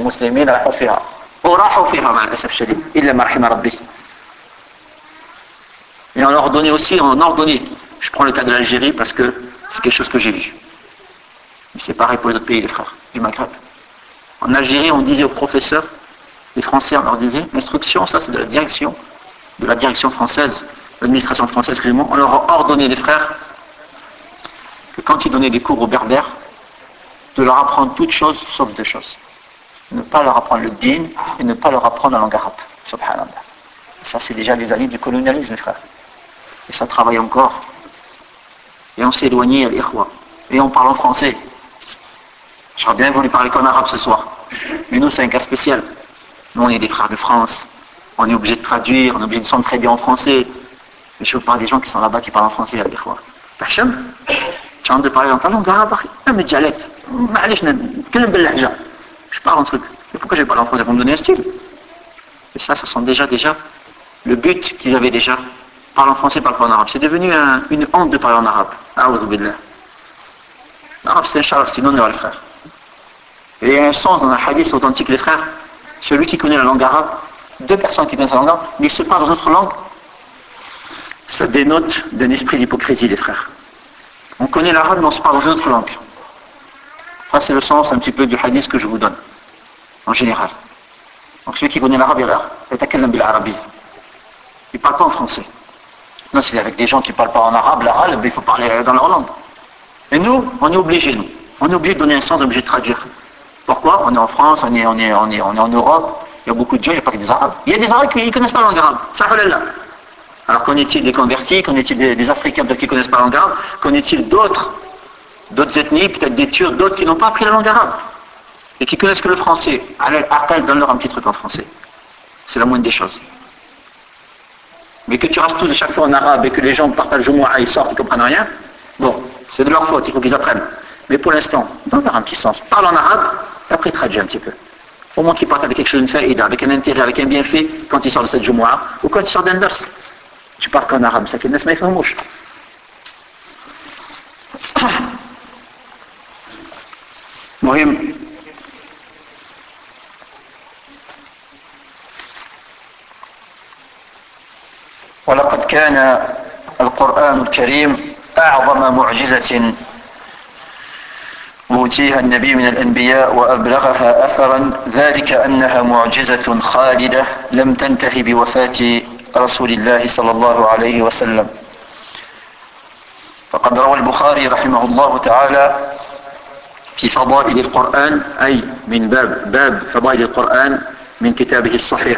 et on leur ordonnait aussi, je prends le cas de l'Algérie parce que c'est quelque chose que j'ai vu. Mais c'est pareil pour les autres pays, les frères, du Maghreb. En Algérie, on disait aux professeurs, les Français, on leur disait, l'instruction, ça c'est de la direction française, l'administration française, excusez-moi, on leur a ordonné, les frères, que quand ils donnaient des cours aux berbères, de leur apprendre toutes choses sauf 2 choses. Ne pas leur apprendre le din et ne pas leur apprendre la langue arabe. Subhanallah. Ça c'est déjà les années du colonialisme, les frères. Et ça travaille encore. Et on s'est éloigné à l'ikhwa. Et on parle en français. J'aurais bien voulu parler qu'en arabe ce soir. Mais nous, c'est un cas spécial. Nous, on est des frères de France. On est obligé de traduire, on est obligé de s'entraider en français. Mais je veux parler des gens qui sont là-bas, qui parlent en français à l'ikhwa. Tacham, tu as envie de parler en langue arabe, mais dialecte. Je parle en truc. Mais pourquoi je vais parler en français pour me donner un style? Et ça sont déjà le but qu'ils avaient déjà. Parle en français, parle pas en arabe. C'est devenu une honte de parler en arabe. A'udhu billah. L'arabe, c'est un sharaf, c'est un honneur, les frères. Et il y a un sens dans un hadith authentique, les frères. Celui qui connaît la langue arabe, 2 personnes qui connaissent la langue arabe, mais ils se parlent dans d'autres langues, ça dénote d'un esprit d'hypocrisie, les frères. On connaît l'arabe, mais on se parle dans une autre langue. Ça, c'est le sens un petit peu du hadith que je vous donne, en général. Donc celui qui connaît l'arabe, il ne parle pas en français. Non, c'est avec des gens qui ne parlent pas en arabe, l'arabe, il faut parler dans leur langue. Et nous, on est obligés, On est obligé de donner un sens, on est obligé de traduire. Pourquoi? On est en France, on est en Europe, il y a beaucoup de gens, il n'y a pas que des arabes. Il y a des arabes qui ne connaissent pas la langue arabe. Ça, alors qu'en est-il des convertis, qu'en est-il des Africains peut-être qui ne connaissent pas la langue arabe, qu'en est-il d'autres ethnies, peut-être des Turcs, d'autres qui n'ont pas appris la langue arabe et qui connaissent que le français. Appelle, donne-leur un petit truc en français. C'est la moindre des choses. Mais que tu restes tous chaque fois en arabe et que les gens partent à Jumu'ah, ils sortent, ils ne comprennent rien, bon, c'est de leur faute, il faut qu'ils apprennent. Mais pour l'instant, donne-leur un petit sens. Parle en arabe, et après traduis un petit peu. Au moins qu'ils partent avec quelque chose, une faïda, avec un intérêt, avec un bienfait, quand ils sortent de cette Jumu'ah, ou quand ils sortent d'un dars. Tu parles qu'en arabe, ça qui n'est pas fait mouche. مهم ولقد كان القرآن الكريم أعظم معجزة أوتيها النبي من الأنبياء وأبلغها أثرا ذلك أنها معجزة خالدة لم تنتهي بوفاة رسول الله صلى الله عليه وسلم. فقد روى البخاري رحمه الله تعالى في فضائل القرآن أي من باب فضائل القرآن من كتابه الصحيح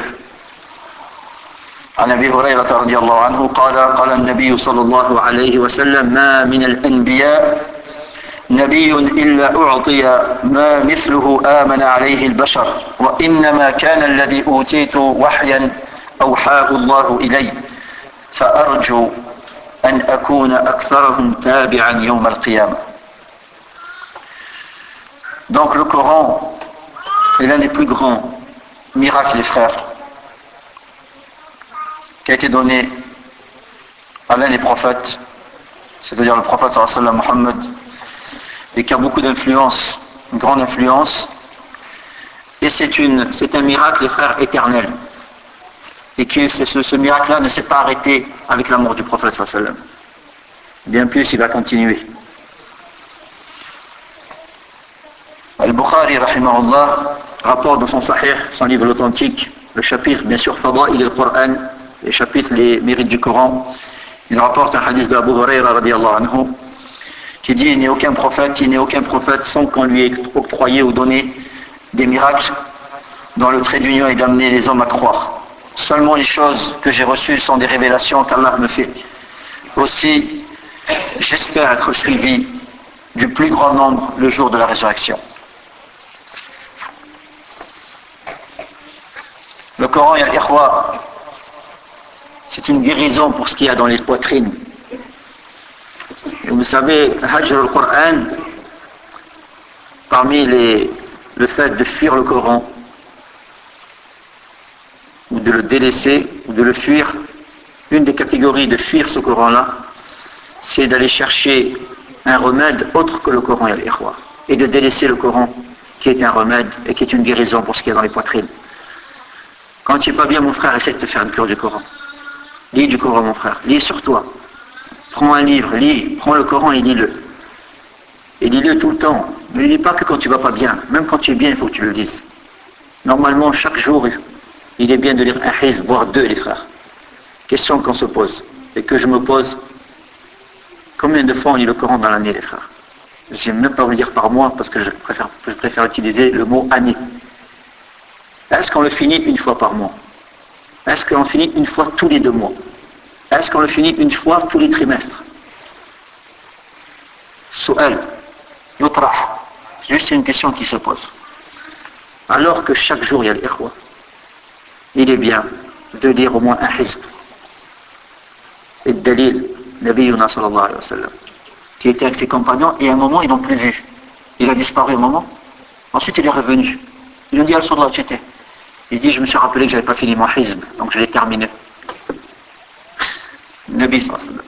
عن أبي هريرة رضي الله عنه قال النبي صلى الله عليه وسلم ما من الأنبياء نبي إلا أعطي ما مثله آمن عليه البشر وإنما كان الذي أوتيت وحيا أوحاه الله إلي فأرجو أن أكون أكثرهم تابعا يوم القيامة. Donc le Coran est l'un des plus grands miracles, les frères, qui a été donné à l'un des prophètes, c'est-à-dire le prophète sallallahu alayhi wa sallam, Muhammad, et qui a beaucoup d'influence, une grande influence, et c'est un miracle, les frères, éternel, et que ce miracle-là ne s'est pas arrêté avec la mort du prophète sallallahu alayhi wa sallam. Bien plus, il va continuer. Al-Bukhari, rahimahullah, rapporte dans son Sahih, son livre authentique, le chapitre, bien sûr, Fada'il al-Qur'an, les chapitres, les mérites du Coran. Il rapporte un hadith d'Abu Huraira, radiyallahu anhu, qui dit il n'est aucun prophète sans qu'on lui ait octroyé ou donné des miracles dont le trait d'union est d'amener les hommes à croire. Seulement les choses que j'ai reçues sont des révélations qu'Allah me fait. Aussi, j'espère être suivi du plus grand nombre le jour de la résurrection. Le Coran, ya ikhwa, c'est une guérison pour ce qu'il y a dans les poitrines. Et vous savez, Hajr al-Qur'an, parmi le fait de fuir le Coran, ou de le délaisser, ou de le fuir, une des catégories de fuir ce Coran-là, c'est d'aller chercher un remède autre que le Coran, ya ikhwa, et de délaisser le Coran, qui est un remède et qui est une guérison pour ce qu'il y a dans les poitrines. Quand tu n'es pas bien, mon frère, essaie de te faire une cure du Coran. Lis du Coran, mon frère. Lis sur toi. Prends un livre, lis. Prends le Coran et lis-le. Et lis-le tout le temps. Ne lis pas que quand tu ne vas pas bien. Même quand tu es bien, il faut que tu le lises. Normalement, chaque jour, il est bien de lire un hizb, voire deux, les frères. Question qu'on se pose. Et que je me pose. Combien de fois on lit le Coran dans l'année, les frères? Je n'ai même pas vous dire par mois, parce que je préfère utiliser le mot année. Est-ce qu'on le finit une fois par mois? Est-ce qu'on le finit une fois tous les 2 mois? Est-ce qu'on le finit une fois tous les trimestres? Su'al, yutrah. Juste une question qui se pose. Alors que chaque jour il y a l'ikhwa, il est bien de lire au moins un hizb. Et le dalil, Nabiyuna sallallahu alayhi wa sallam, qui était avec ses compagnons et à un moment ils n'ont plus vu. Il a disparu un moment. Ensuite il est revenu. Ils lui ont dit Al-Sallallahu, tu étais. Il dit, je me suis rappelé que je n'avais pas fini mon hizb, donc je l'ai terminé. Nabi sallallahu alayhi wa sallam.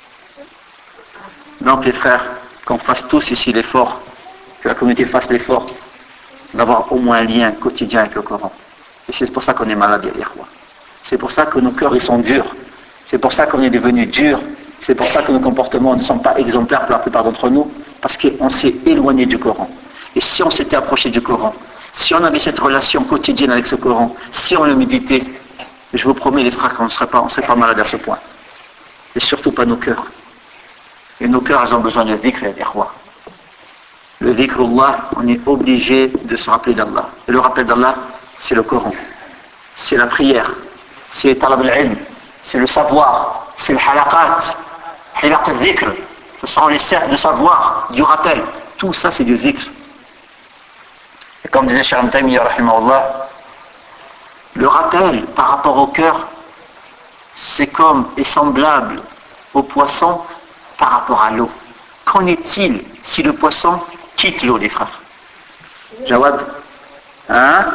Donc les frères, qu'on fasse tous ici l'effort, que la communauté fasse l'effort d'avoir au moins un lien quotidien avec le Coran. Et c'est pour ça qu'on est malade, ya ikhwa. C'est pour ça que nos cœurs ils sont durs. C'est pour ça qu'on est devenus durs. C'est pour ça que nos comportements ne sont pas exemplaires pour la plupart d'entre nous, parce qu'on s'est éloigné du Coran. Et si on s'était approché du Coran, si on avait cette relation quotidienne avec ce Coran, si on le méditait, je vous promets les frères qu'on ne serait pas malade à ce point. Et surtout pas nos cœurs. Et nos cœurs, ils ont besoin de dhikr, ya ikhwa. Le dhikrullah, on est obligé de se rappeler d'Allah. Et le rappel d'Allah, c'est le Coran. C'est la prière. C'est talab al-ilm. C'est le savoir. C'est le halaqat. Halaq al-dhikr. Ce sont les cercles de savoir, du rappel. Tout ça, c'est du dhikr. Et comme disait Cheikh Ibn Taymiyyah, rahimahullah, le rappel par rapport au cœur, c'est comme et semblable au poisson par rapport à l'eau. Qu'en est-il si le poisson quitte l'eau, les frères? Jawab, hein?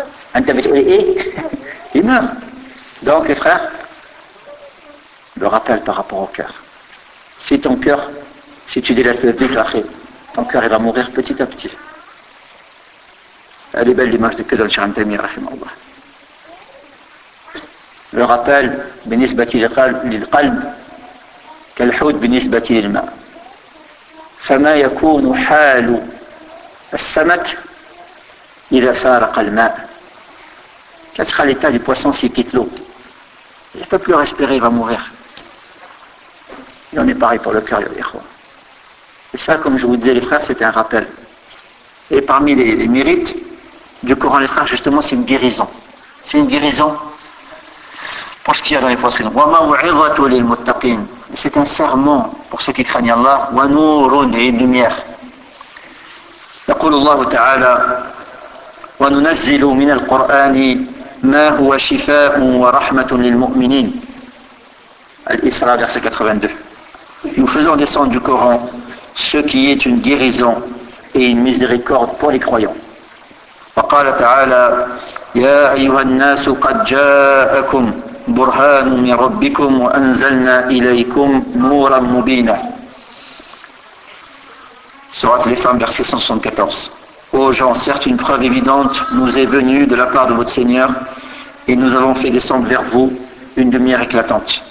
Il meurt. Donc, les frères, le rappel par rapport au cœur. Si ton cœur, si tu délaisses le dhikr, ton cœur il va mourir petit à petit. Elle est belle l'image de que donne Cheikh Ibn Taymiyyah, rahimahullah. Le rappel, بالنسبة للقلب كالحوت بالنسبة للماء. فما يكون حال السمك إذا فارق الماء. Quel sera l'état du poisson s'il quitte l'eau? Il ne peut plus respirer, il va mourir. Et on est pareil pour le cœur, ya ikhwa. Et ça, comme je vous disais, les frères, c'était un rappel. Et parmi les mérites du Coran, les frères, justement, c'est une guérison. C'est une guérison pour ce qu'il y a dans les poitrines. C'est un serment pour ceux qui craignent Allah. Et une lumière. يقول الله تعالى وننزل من القرآن ما هو شفاء ورحمة للمؤمنين. Al-Isra, verset 82. Nous faisons descendre du Coran ce qui est une guérison et une miséricorde pour les croyants. وقال تعالى يا أيها الناس قد جاءكم برهان من ربكم وأنزلنا إليكم نورا مبينا. Sourate les femmes, verset 174. Ô gens, certes une preuve évidente nous est venue de la part de votre Seigneur et nous avons fait descendre vers vous une lumière éclatante.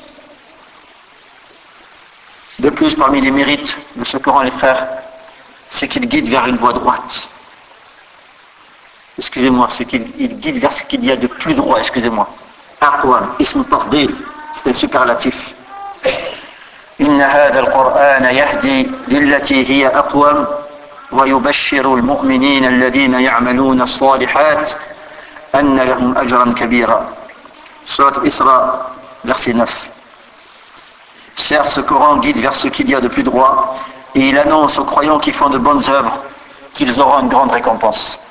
De plus, parmi les mérites de ce Coran, les frères, c'est qu'il guide vers une voie droite. Excusez-moi, c'est qu'il guide vers ce qu'il y a de plus droit, excusez-moi. Aqwam, ism tafdil, c'est un superlatif. إن هذا القرآن يهدي للتي هي أقوم ويبشر المؤمنين الذين يعملون الصالحات أن لهم أجرا كبيرا. Sourate Isra, verset 9. Certes, ce Coran guide vers ce qu'il y a de plus droit et il annonce aux croyants qui font de bonnes œuvres qu'ils auront une grande récompense.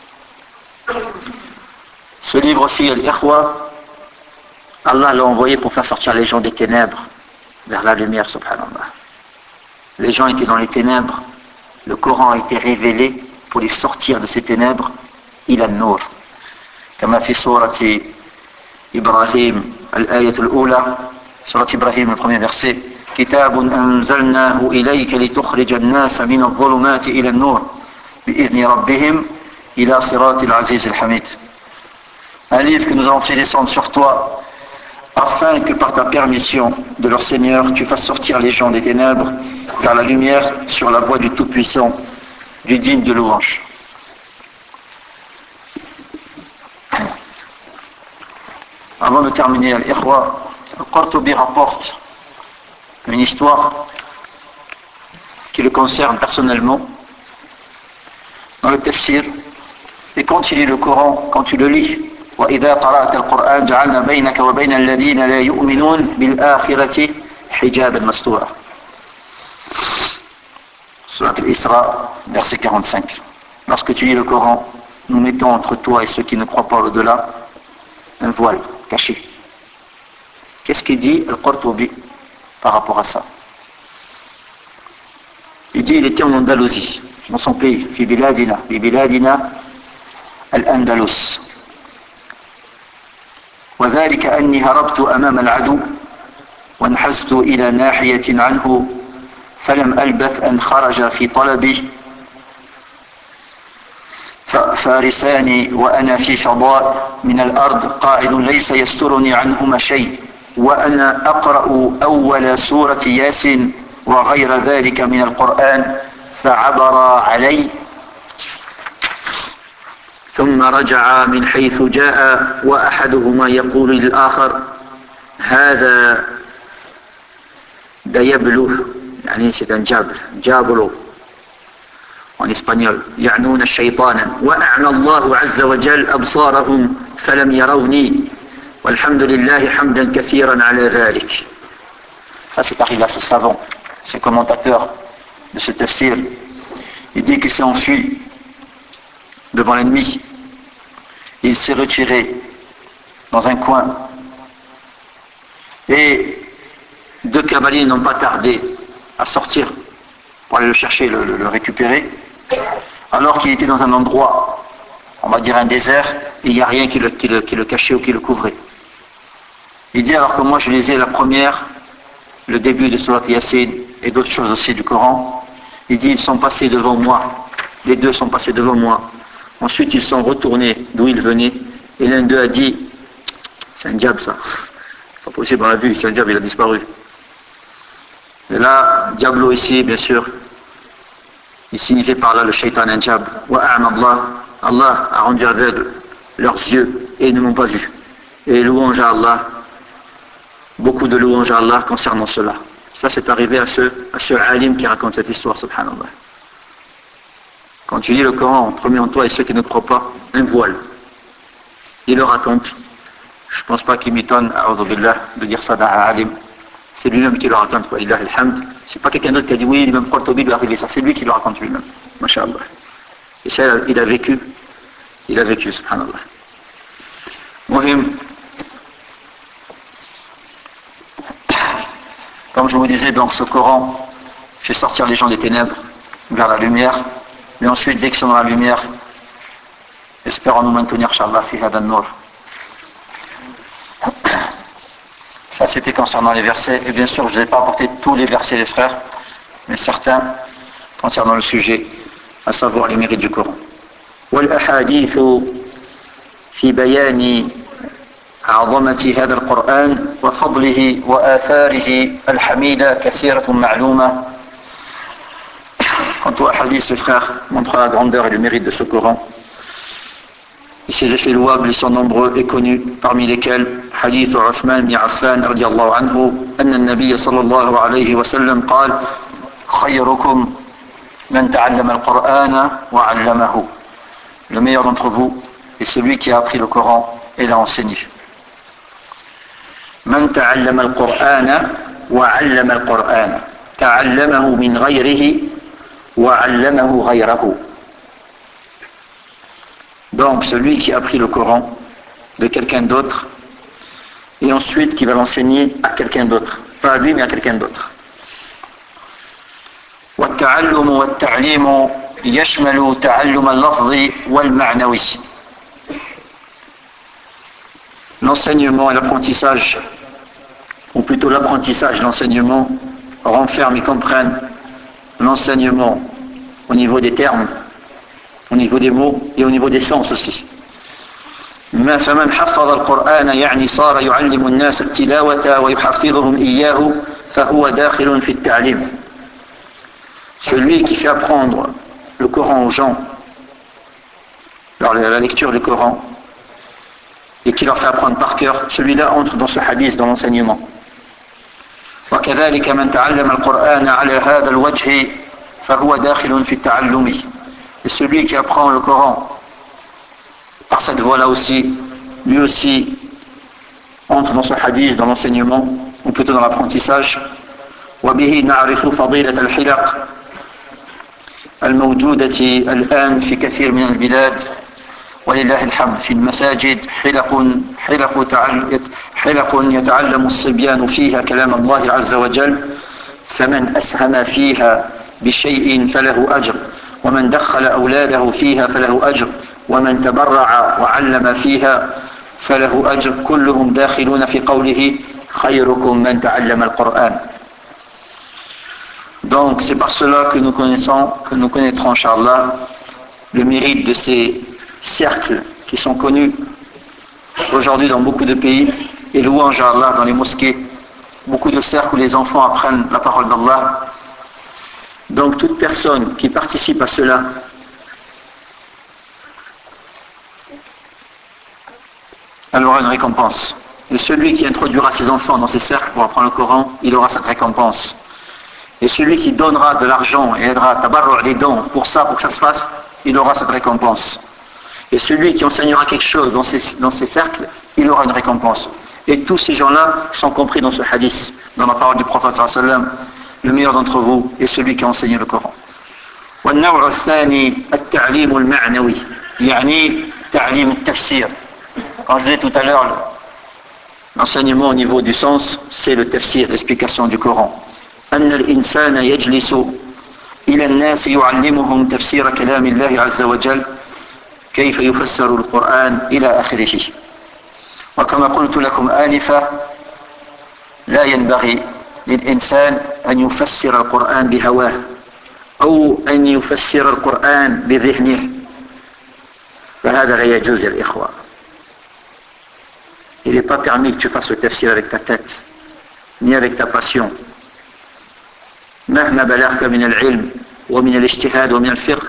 Ce livre aussi, Al-Ikhwa, Allah l'a envoyé pour faire sortir les gens des ténèbres vers la lumière, subhanallah. Les gens étaient dans les ténèbres, le Coran a été révélé pour les sortir de ces ténèbres, il a nour. Comme a fait Sourate Ibrahim, al-ayat al-oula, Sourate Ibrahim, le premier verset, كتاب أنزلناه إليك لتخرج الناس من الظلمات إلى النور بإذن ربهم إلى صراط العزيز الحميد. Un livre que nous avons fait descendre sur toi afin que par ta permission de leur Seigneur tu fasses sortir les gens des ténèbres vers la lumière sur la voie du Tout-Puissant, du digne de louange. Avant de terminer, Al-Ikhwa, Al-Qurtubi rapporte une histoire qui le concerne personnellement dans le tafsir. Et quand tu lis le Coran, quand tu le lis, وَإِذَا قَرَأْتَ الْقُرْآنَ جَعَلْنَا بَيْنَكَ وَبَيْنَ الَّذِينَ لَا يُؤْمِنُونَ بِالْآخِرَةِ حِجَابًا مَسْتُورًا. Sourate Al-Isra, verset 45. Lorsque tu lis le Coran, nous mettons entre toi et ceux qui ne croient pas au-delà un voile caché. Qu'est-ce qu'il dit Al-Qurtubi par rapport à ça? Il dit il était en Andalousie, dans son pays, fi biladina al-Andalus. وذلك أني هربت أمام العدو وانحزت إلى ناحية عنه فلم ألبث أن خرج في طلبي فارساني وأنا في فضاء من الأرض قاعد ليس يسترني عنهما شيء وأنا أقرأ أول سورة ياسين وغير ذلك من القرآن فعبر علي ثم رجع من حيث جاء وأحدهما يقول للآخر هذا ديبلو يعني c'est un diablo en espagnol يعنون الشيطانا وأعمى الله عز وجل أبصارهم فلم يروني والحمد لله حمدا كثيرا على ذلك. Ça c'est arrivé à ce savant, ce commentateur de ce tafsir. Il dit qu'il s'est enfui devant l'ennemi. Il s'est retiré dans un coin. Et deux cavaliers n'ont pas tardé à sortir pour aller le chercher, le récupérer, alors qu'il était dans un endroit, on va dire un désert, et il n'y a rien qui le cachait ou qui le couvrait. Il dit alors que moi je lisais la première, le début de Sourate Yasin et d'autres choses aussi du Coran. Il dit ils sont passés devant moi, les deux sont passés devant moi. Ensuite ils sont retournés d'où ils venaient et l'un d'eux a dit c'est un diable ça, pas possible on l'a vu, c'est un diable, il a disparu. Et là, diablo ici bien sûr, il signifie par là le shaitan, un diable. Allah a rendu aveugle leurs yeux et ils ne m'ont pas vu. Et louange à Allah, beaucoup de louanges à Allah concernant cela. Ça c'est arrivé à ce alim qui raconte cette histoire, subhanallah. Quand tu lis le Coran, entre en toi et ceux qui ne croient pas, un voile. Il le raconte. Je ne pense pas qu'il m'étonne, a'udhu billah, de dire ça d'un alim. C'est lui-même qui le raconte, wa lillahi alhamd. C'est pas quelqu'un d'autre qui a dit oui, l'imam Qurtubi lui est arrivé ça. C'est lui qui le raconte lui-même. Masha'Allah. Et ça, il a vécu, subhanallah. Muhim. Comme je vous disais, donc ce Coran fait sortir les gens des ténèbres vers la lumière. Mais ensuite, dès qu'ils sont dans la lumière, espérons nous maintenir, inshallah, fi hada an-nur. Ça c'était concernant les versets. Et bien sûr, je ne vous ai pas apporté tous les versets des frères, mais certains concernant le sujet, à savoir les mérites du Coran. والأحاديث في بيان عظمة هذا القرآن وفضله وآثاره الحميدة كثيرة معلومة. Quant aux hadiths, les frères montrent la grandeur et le mérite de ce Coran. Et ses effets louables, ils sont nombreux et connus, parmi lesquels حديث عثمان بن عفان رضي الله عنه أن النبي صلى الله عليه وسلم قال خيركم من تعلم القرآن وعلمه. Le meilleur d'entre vous est celui qui a appris le Coran et l'a enseigné. من تعلم القرآن وعلم القرآن تعلمه من غيره وعلمه غيره. Donc celui qui a appris le Coran de quelqu'un d'autre et ensuite qui va l'enseigner à quelqu'un d'autre, pas à lui mais à quelqu'un d'autre. والتعلم والتعليم يشمل تعلم اللفظ والمعنوي. L'enseignement et l'apprentissage, ou plutôt l'apprentissage, l'enseignement renferme et comprennent l'enseignement au niveau des termes, au niveau des mots et au niveau des sens aussi. فمن حفظ القرآن يعني صار يعلم الناس التلاوة ويحفظهم إياه فهو داخل في التعليم. Celui qui fait apprendre le Coran aux gens, la lecture du Coran, et qui leur fait apprendre par cœur, celui-là entre dans ce hadith, dans l'enseignement. وكذلك من تعلم القرآن على هذا الوجه فهو داخل في التعلم. Et celui qui apprend le Coran par cette voie-là aussi, lui aussi entre dans ce hadith, dans l'enseignement, ou plutôt dans l'apprentissage. وبه نعرف فضيلة الحلق الموجودة الآن في كثير من البلاد ولله الحمد. في المساجد حلق يتعلم الصبيان فيها كلام الله عز وجل، فمن أسهم فيها بشيء فله أجر، ومن دخل أولاده فيها فله أجر، ومن تبرع وعلم فيها فله أجر، كلهم داخلون في قوله خيركم من تعلم القرآن. Donc c'est par cela que nous connaîtrons, Inch'Allah, le mérite de ces cercles qui sont connus aujourd'hui dans beaucoup de pays et louange à Allah dans les mosquées, beaucoup de cercles où les enfants apprennent la parole d'Allah. Donc toute personne qui participe à cela elle aura une récompense. Et celui qui introduira ses enfants dans ces cercles pour apprendre le Coran, il aura cette récompense. Et celui qui donnera de l'argent et aidera à tabarru' les dons pour que ça se fasse, il aura cette récompense. Et celui qui enseignera quelque chose dans ces cercles, il aura une récompense. Et tous ces gens-là sont compris dans ce hadith, dans la parole du prophète sallallahu alayhi wa sallam. Le meilleur d'entre vous est celui qui a enseigné le Coran. والنوع الثاني التعليم المعنوي يعني تعليم التفسير. Quand je disais tout à l'heure, l'enseignement au niveau du sens, c'est le tafsir, l'explication du Coran. أن الإنسان يجلس إلى الناس يعلمهم تفسير كلام الله عز وجل كيف يفسر القرآن إلى آخره. وكما قلت لكم آنفا لا ينبغي للإنسان أن يفسر القرآن بهواه أو أن يفسر القرآن بذهنه، فهذا لا يجوز يا الإخوة. Il n'est pas permis que tu fasses le tafsir avec ta tête ni avec ta passion. مهما بلغت من العلم ومن الاجتهاد ومن الفقه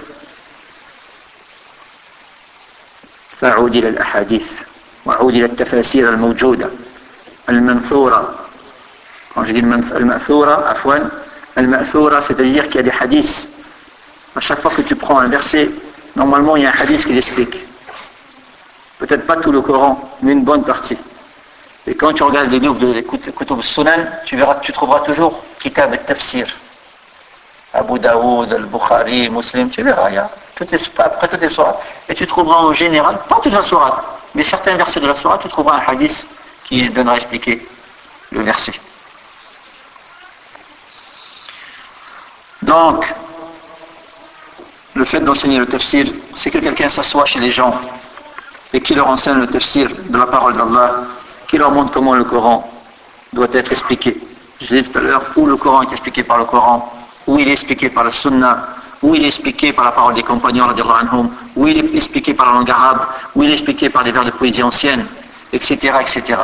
فعود إلى الأحاديث وعود إلى التفاسير الموجودة المنثورة. Quand je dis المأثورة, عفوا, المأثورة, c'est-à-dire qu'il y a des hadiths. À chaque fois que tu prends un verset, normalement il y a un hadith qui l'explique. Peut-être pas tout le Coran, mais une bonne partie. Et quand tu regardes les livres de Kutub Sunan, tu trouveras toujours Kitab al-Tafsir. Abu Daoud, Al-Bukhari, Muslim, tu verras, après toutes les sourates. Et tu trouveras en général, pas toute la sourate, mais certains versets de la sourate, tu trouveras un hadith qui donnera à expliquer le verset. Donc, le fait d'enseigner le tafsir, c'est que quelqu'un s'assoit chez les gens et qui leur enseigne le tafsir de la parole d'Allah, qui leur montre comment le Coran doit être expliqué. Je l'ai dit tout à l'heure, où le Coran est expliqué par le Coran, où il est expliqué par la Sunna, où il est expliqué par la parole des compagnons, où il est expliqué par la langue arabe, où il est expliqué par des vers de poésie ancienne, etc., etc.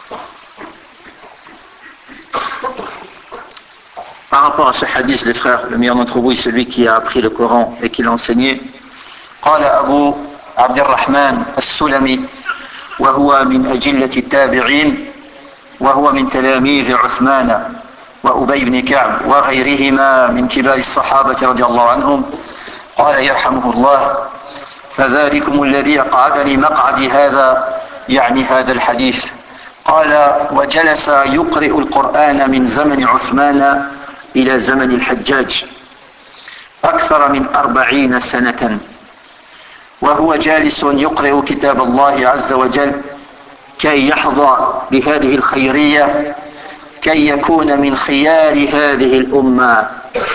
Par rapport à ce hadith, les frères, le meilleur d'entre vous est celui qui a appris le Coran et qui l'a enseigné. قال أبو عبد الرحمن السلمي وهو من أجلة التابعين، وهو من تلاميذ عثمان وأبي بن كعب وغيرهما من كبار الصحابة رضي الله عنهم. قال يرحمه الله: فذلكم الذي أقعدني مقعدي هذا، يعني هذا الحديث. قال: وجلس يقرئ القرآن من زمن عثمان إلى زمن الحجاج أكثر من 40 سنة، وهو جالس يقرئ كتاب الله عز وجل كي يحظى بهذه الخيرية، كي يكون من خيار هذه الأمة.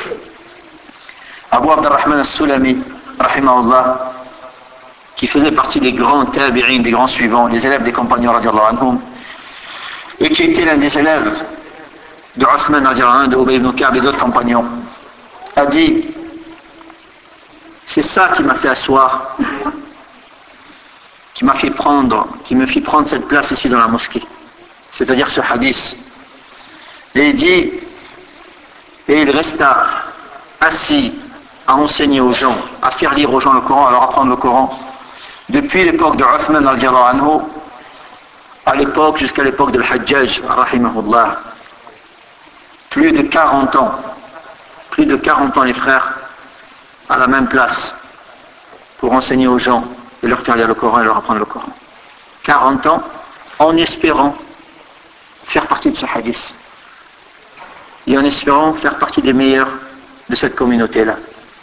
Abu Abdurrahman al-Sulami, rahimahullah, qui faisait partie des grands tabi'in, des grands suivants, les élèves des compagnons radiallahu anhum, et qui était l'un des élèves de Uthman radiallahu anhu, de Ubay ibn Ka'b et d'autres compagnons, a dit: c'est ça qui m'a fait asseoir, qui me fit prendre cette place ici dans la mosquée, c'est-à-dire ce hadith. Et il dit, et il resta assis à enseigner aux gens, à faire lire aux gens le Coran, à leur apprendre le Coran, depuis l'époque de Uthman radiallahu anhu, à l'époque, jusqu'à l'époque de Hajjaj, rahimahullah. Plus de 40 ans les frères, à la même place, pour enseigner aux gens et leur faire lire le Coran et leur apprendre le Coran. 40 ans, en espérant faire partie de ce hadith. Et en espérant faire partie des meilleurs de cette communauté-là.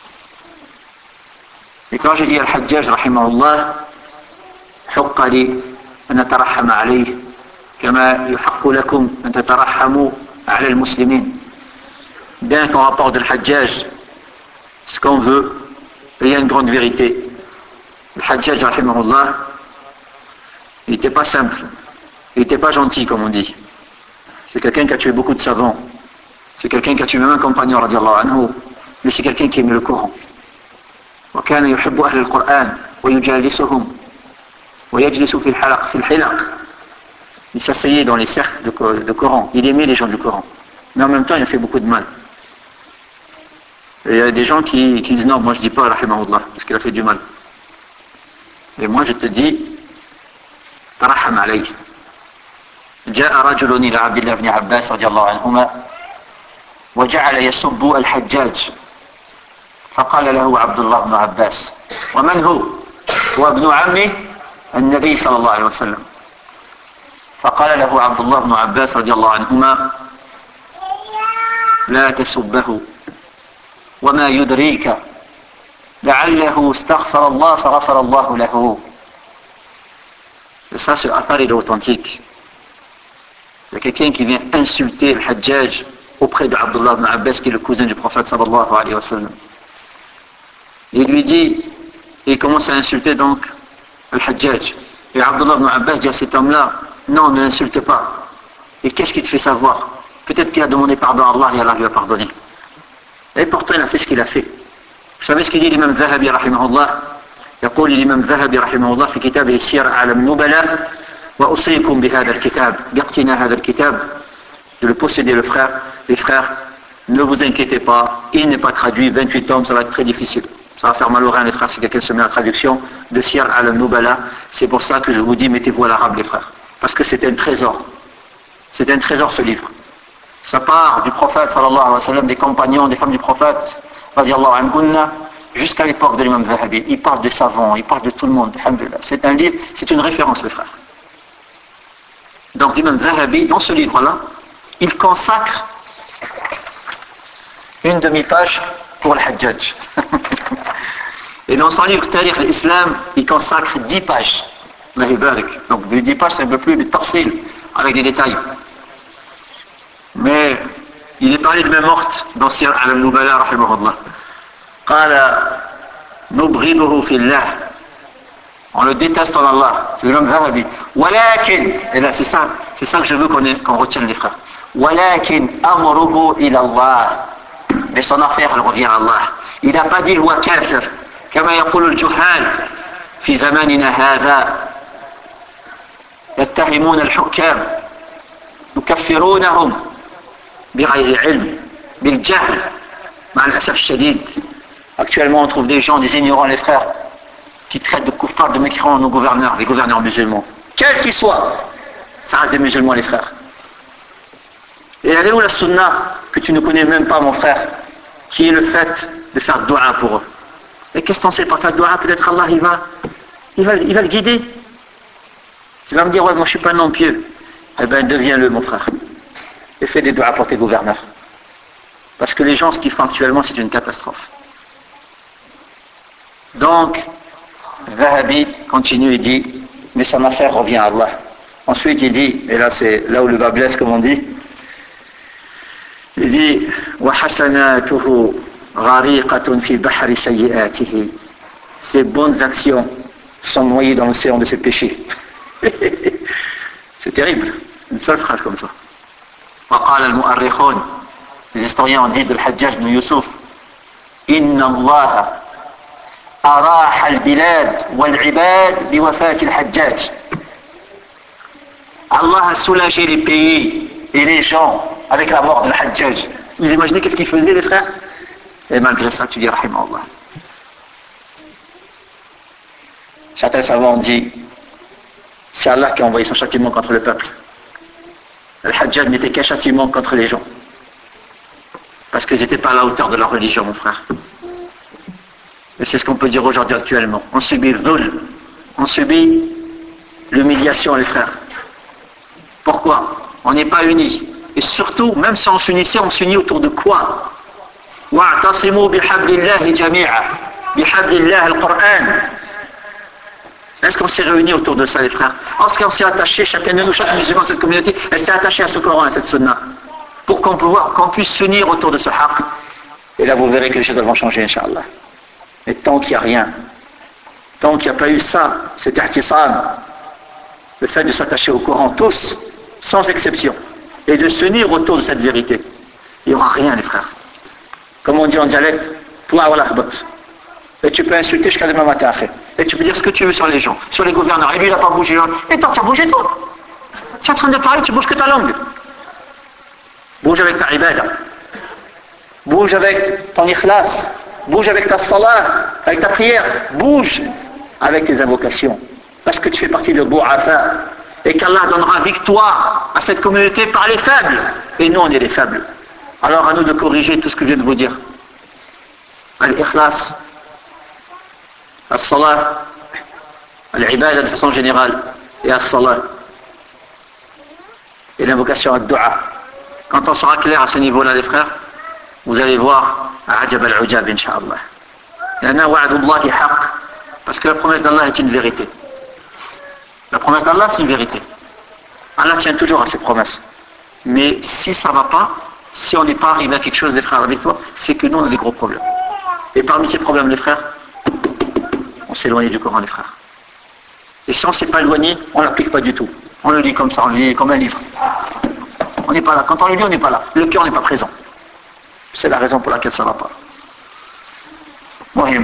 Et quand j'ai dit Al-Hajjaj, rahimahullah, حق لي أن أترحم عليه كما يحق لكم أن تترحموا على المسلمين. Bien qu'en rapport de Al-Hajjaj, ce qu'on veut, il y a une grande vérité. Al-Hajjaj, rahimahullah, il n'était pas simple, il n'était pas gentil comme on dit. C'est quelqu'un qui a tué beaucoup de savants. C'est quelqu'un qui a tué même un compagnon radiallahu anhu, mais c'est quelqu'un qui aimait le Coran. وكان يحب أهل القرآن ويجالسهم ويجلس في الحلق. Il s'asseyait dans les cercles de Coran. Il aimait les gens du Coran. Mais en même temps, il a fait beaucoup de mal. Et il y a des gens qui disent non, moi je ne dis pas rahimahullah, parce qu'il a fait du mal. Et moi je te dis, taraham alayh. جاء رجل إلى عبد الله بن عباس رضي الله عنهما وجعل يسب الحجاج، فقال له عبد الله بن عباس: ومن هو ابن عم النبي صلى الله عليه وسلم. فقال له عبد الله بن عباس رضي الله عنهما: لا تسبه، وما يدريك لعله استغفر الله فغفر الله له. Et ça, ce athar est authentique. Il y a quelqu'un qui vient insulter le Hajjaj auprès de Abdullah ibn Abbas, qui est le cousin du prophète sallallahu alayhi wa sallam. Il lui dit, et il commence à insulter donc le Hajjaj. Et Abdullah ibn Abbas dit à cet homme-là: non, ne l'insulte pas. Et qu'est-ce qui te fait savoir? Peut-être qu'il a demandé pardon à Allah et Allah lui a pardonné. Et pourtant il a fait ce qu'il a fait. Vous savez ce qu'il dit l'imam Zahabi rahimahullah? يقول الإمام الذهبي رحمه الله في كتابه سير أعلام النبلاء: وأوصيكم بهذا الكتاب باقتناء هذا الكتاب. De le posséder, les frères, ne vous inquiétez pas, il n'est pas traduit, 28 tomes, ça va être très difficile. Ça va faire mal aux reins les frères si quelqu'un se met à la traduction de Siyar al-Nubala. C'est pour ça que je vous dis, mettez-vous à l'arabe les frères. Parce que c'est un trésor. C'est un trésor ce livre. Ça part du prophète sallallahu alayhi wa sallam, des compagnons, des femmes du prophète, radiallahu anhunna, jusqu'à l'époque de l'imam Zahabi. Il parle des savants, il parle de tout le monde. Alhamdulillah. C'est un livre, c'est une référence les frères. Donc l'imam Zahabi, dans ce livre-là, il consacre une demi-page pour le Hajjaj. Et dans son livre Tarikh al-Islam, il consacre 10 pages. Donc 10 pages, c'est un peu plus de tafsil, avec des détails. Mais il est parlé de main morte dans Siyar al-Nubala, rahimahullah. Qala nubghiduhu fillah. On le déteste en Allah. C'est l'homme Zahabi. Walakin, et là c'est ça que je veux qu'on retienne les frères. Walakin amruhu ila Allah. Mais son affaire, elle revient à Allah. Il n'a pas dit huwa kafir. كما يقول الجهال في زماننا هذا يتهمون الحكام يكفرونهم بغير علم بالجهل مع الأسف الشديد. Actuellement on trouve des gens, des ignorants les frères, qui traitent de kuffar, de mécréants nos gouverneurs, les gouverneurs musulmans. quel qu'il soit, ça reste des musulmans les frères. Et elle est où la sunna que tu ne connais même pas mon frère, qui est le fait de faire dua pour eux. Et qu'est-ce que t'en sais par ta dua? Peut-être Allah il va le guider. Tu vas me dire, ouais, moi je suis pas un homme pieux. Eh bien deviens-le mon frère. Et fais des doigts pour tes gouverneurs. Parce que les gens, ce qu'ils font actuellement, c'est une catastrophe. Donc, Zahabi continue et dit, mais son affaire revient à Allah. Ensuite il dit, et là c'est là où le bas blesse comme on dit, il dit, وَحَسَنَاتُهُ غَرِيقَةٌ فِي بَحْرِ سَيِّئَاتِهِ. Ses bonnes actions sont noyées dans l'océan de ses péchés. C'est terrible, une seule phrase comme ça. وقال المؤرخون, les historiens ont dit de Al-Hajjaj ibn Yusuf, إن الله أراح البلاد والعباد بوفاة الحجاج. Allah a soulagé les pays et les gens avec la mort de Al-Hajjaj. Vous imaginez qu'est-ce qu'ils faisaient les frères? Et malgré ça tu dis Rahimahullah. Certains savants ont dit, c'est Allah qui a envoyé son châtiment contre le peuple. Al-Hajjaj n'était qu'un châtiment contre les gens. Parce qu'ils n'étaient pas à la hauteur de leur religion, mon frère. Et c'est ce qu'on peut dire aujourd'hui actuellement. On subit le dhul, on subit l'humiliation, les frères. Pourquoi? On n'est pas unis. Et surtout, même si on s'unissait, on s'unit autour de quoi? وَاعْتَصِمُوا بِحَبْلِ اللَّهِ جَمِيعًا بِحَبْلِ اللَّهِ الْقُرْآنِ. Est-ce qu'on s'est réunis autour de ça, les frères? Est-ce qu'on s'est attaché, chacun de nous, chaque musulman de cette communauté, elle s'est attachée à ce Coran, à cette sunna, pour qu'on puisse s'unir autour de ce haqq. Et là, vous verrez que les choses vont changer, Inch'Allah. Et tant qu'il n'y a rien, tant qu'il n'y a pas eu ça, cet ihtisam, le fait de s'attacher au Coran, tous, sans exception, et de s'unir autour de cette vérité, il n'y aura rien, les frères. Comme on dit en dialecte, Tla wal ahbat. Et tu peux insulter jusqu'à demain matin après. Et tu peux dire ce que tu veux sur les gens, sur les gouverneurs. Et lui, il n'a pas bougé. Et toi, tu as bougé toi. Tu es en train de parler, tu bouges que ta langue. Bouge avec ta ibada. Bouge avec ton ikhlas. Bouge avec ta salat, avec ta prière. Bouge avec tes invocations. Parce que tu fais partie de Bou'afa. Et qu'Allah donnera victoire à cette communauté par les faibles. Et nous, on est les faibles. Alors à nous de corriger tout ce que je viens de vous dire. Al-ikhlas. As-salat, al-ibada de façon générale, et as-salat, et l'invocation ad-du'a. Quand on sera clair à ce niveau-là, les frères, vous allez voir ajab al-ujab, incha'Allah. Yana wa'adullahi haqq, parce que la promesse d'Allah est une vérité. La promesse d'Allah, c'est une vérité. Allah tient toujours à ses promesses. Mais si ça ne va pas, si on n'est pas arrivé à quelque chose, les frères, avec toi, c'est que nous, on a des gros problèmes. Et parmi ces problèmes, les frères, on s'est éloigné du Coran, les frères. Et si on ne s'est pas éloigné, on ne l'applique pas du tout. On le lit comme ça, on le lit comme un livre. On n'est pas là. Quand on le lit, on n'est pas là. Le cœur n'est pas présent. C'est la raison pour laquelle ça ne va pas. Mohim.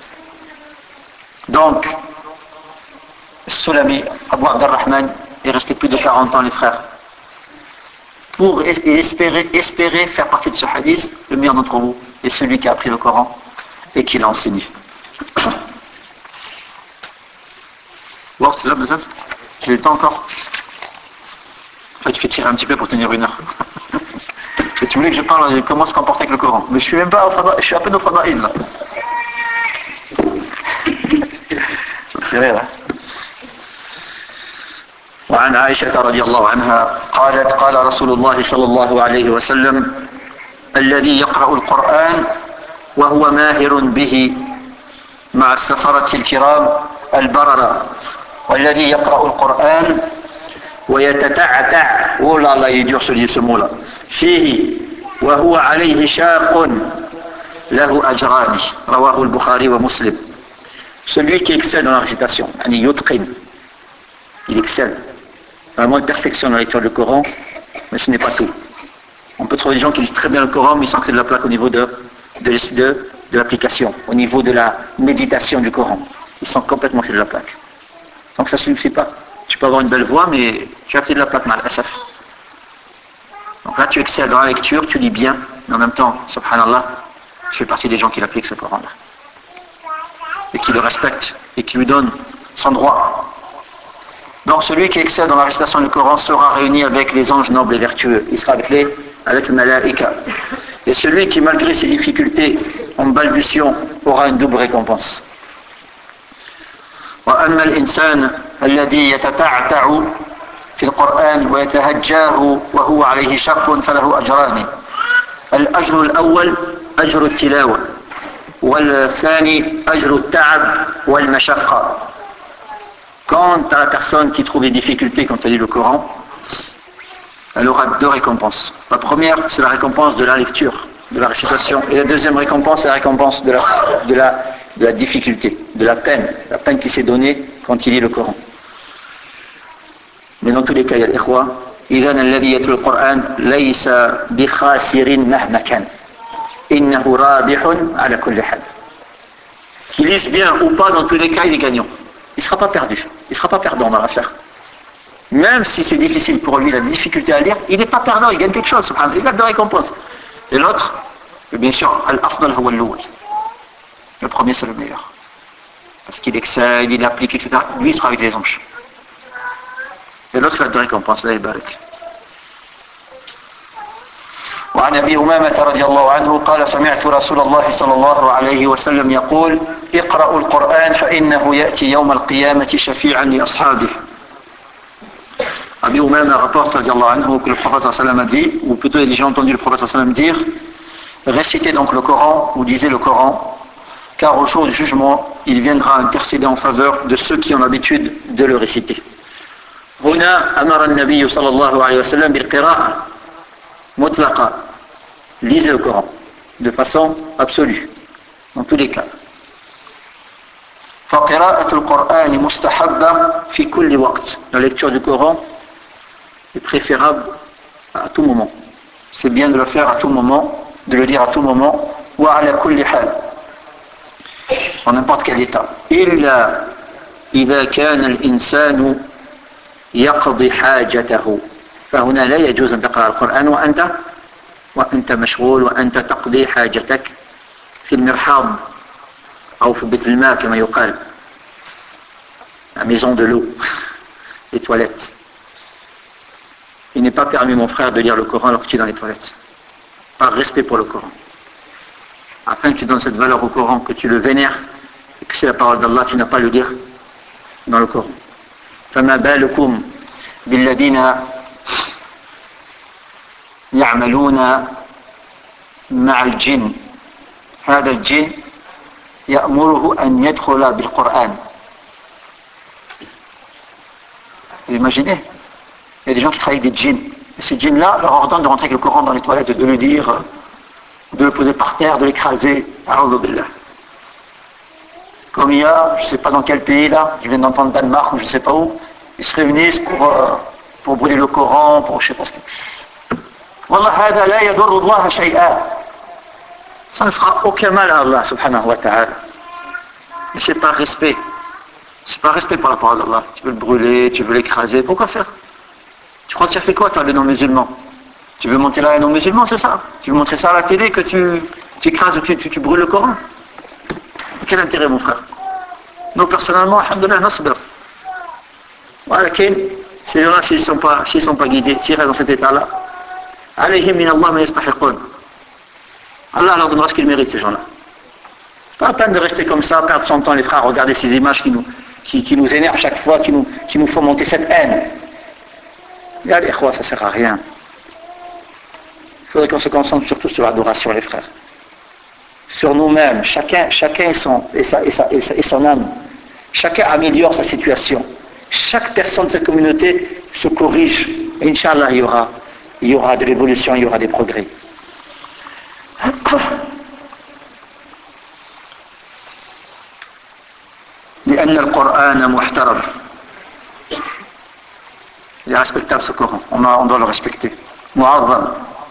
Donc, Sulami, Abu Abdurrahman, est resté plus de 40 ans, les frères. Pour espérer faire partie de ce hadith, le meilleur d'entre vous est celui qui a appris le Coran et qui l'a enseigné. Là, j'ai le temps encore. En fait, je fais tirer un petit peu pour tenir une heure. Et tu voulais que je parle de comment se comporter avec le Coran. Mais je suis même pas au fadaïl, je suis à peine au fadaïl là. Ça me fait rire, hein. وعن عائشة رضي الله عنها قالت قال رسول الله صلى الله عليه وسلم الذي يقرأ القرآن وهو ماهر به مع السفرة الكرام البررة والذي يقرأ القرآن ويتتعتع والله لا يجوع ce mot-là فيه وهو عليه شاق له أجران رواه البخاري ومسلم. Celui qui excelle dans la récitation, يعني يتقن, il excelle. Vraiment, il perfectionne la lecture du Coran, mais ce n'est pas tout. On peut trouver des gens qui lisent très bien le Coran, mais ils sentent que c'est de la plaque au niveau de l'application, au niveau de la méditation du Coran. Ils sont complètement fait de la plaque. Donc ça ne suffit pas. Tu peux avoir une belle voix, mais tu as fait de la plaque mal, asaf. Donc là, tu excelles dans la lecture, tu lis bien, mais en même temps, subhanallah, je fais partie des gens qui l'appliquent ce Coran-là. Et qui le respectent, et qui lui donnent son droit. Donc celui qui excelle dans la récitation du Coran sera réuni avec les anges nobles et vertueux. Il sera avec le malaïka. Et celui qui, malgré ses difficultés, en balbutiant, aura une double récompense. وأما الإنسان الذي يتتعتع في القرآن ويتهجاه وهو عليه شق فله أجران. الأجر الأول أجر التلاوة والثاني أجر التعب والمشقة. Quant à la personne qui trouve des difficultés quand elle lit le Coran, elle aura deux récompenses. La première, c'est la récompense de la lecture, de la récitation. Et la deuxième récompense, c'est la récompense de la difficulté, de la peine qui s'est donnée quand il lit le Coran. Mais dans tous les cas, il y a l'ikhwa. إذن الذي يتلو القرآن ليس بخاسر مهما كان إنه رابح على كل حال. Qu'il lise bien ou pas, dans tous les cas, il est gagnant. Il ne sera pas perdu. Il ne sera pas perdant dans l'affaire. Même si c'est difficile pour lui, il a des difficultés à lire, il n'est pas perdant, il gagne quelque chose. Il a de récompense. Et l'autre, bien sûr, al-afdal huwa al-awwal. Le premier, c'est le meilleur. Parce qu'il excelle, il applique, etc. Lui, il sera avec les anges. Et l'autre, il a de récompense. Là, il barak. وعن أبي أمامة رضي الله عنه قال سمعت رسول الله صلى الله عليه وسلم يقول اقرأوا القرآن فإنه يأتي يوم القيامة شفيعا لأصحابه. Abi Umama rapporte رضي الله عنه que le prophète صلى الله عليه وسلم a dit, ou plutôt il a déjà entendu le prophète صلى الله عليه وسلم dire, récitez donc le Coran ou lisez le Coran, car au jour du jugement il viendra intercéder en faveur de ceux qui ont l'habitude de le réciter. هنا أمر النبي صلى الله عليه وسلم بالقراءة مطلقة. Lisez le Coran de façon absolue dans tous les cas. فقراءة القرآن مستحبة في كل وقت. La lecture du Coran est préférable à tout moment. C'est bien de le faire à tout moment, de le lire à tout moment, وعلى كل حال, en n'importe quel état. إلا إذا كان الإنسان يقضي حاجته فهنا لا يجوز أن تقرأ القرآن وأنت مشغول وأنت تقضي حاجتك في المرحاض أو في بيت الماء كما يقال, la maison de l'eau, les toilettes. Il n'est pas permis, mon frère, de lire le Coran alors que tu es dans les toilettes, par respect pour le Coran, afin que tu donnes cette valeur au Coran, que tu le vénères et que c'est la parole d'Allah, tu n'as pas à le lire dans le Coran. فما بالكم بالذين يعملون مع الجن. هذا الجن يأمره أن يدخل بالقرآن. Vous imaginez, il y a des gens qui travaillent avec des djinns. Et ces djinns-là leur ordonnent de rentrer avec le Coran dans les toilettes, de le lire, de le poser par terre, de l'écraser. A'udhu billah. Comme il y a, je ne sais pas dans quel pays là, je viens d'entendre Danemark ou je ne sais pas où, ils se réunissent pour brûler le Coran, pour je ne sais pas ce que... Wallah, hada la yadurru Allah shay'a. Ça ne fera aucun mal à Allah subhanahu wa ta'ala. Mais c'est pas respect. C'est pas respect pour la parole d'Allah. Tu veux le brûler, tu veux l'écraser, pourquoi faire? Tu crois que tu as fait quoi toi les non-musulmans? Tu veux monter là les non-musulmans, c'est ça? Tu veux montrer ça à la télé que tu écrases ou tu brûles le Coran? Quel intérêt, mon frère? Nous, personnellement, alhamdoulilah, nasbir. Voilà, ces gens-là, s'ils ne sont pas guidés, s'ils restent dans cet état-là, alayhim min Allah ma yastahiqun. Allah leur donnera ce qu'ils méritent, ces gens-là. C'est pas la peine de rester comme ça, perdre son temps, les frères, regarder ces images qui nous énervent chaque fois, qui nous font monter cette haine. Et allez, ça ne sert à rien. Il faudrait qu'on se concentre surtout sur l'adoration, les frères. Sur nous-mêmes, chacun et son âme. Chacun améliore sa situation. Chaque personne de cette communauté se corrige. Et Inch'Allah, il y aura de l'évolution, il y aura des progrès. لأن القرآن محترم. Il est respectable ce Coran. On doit le respecter. معظم.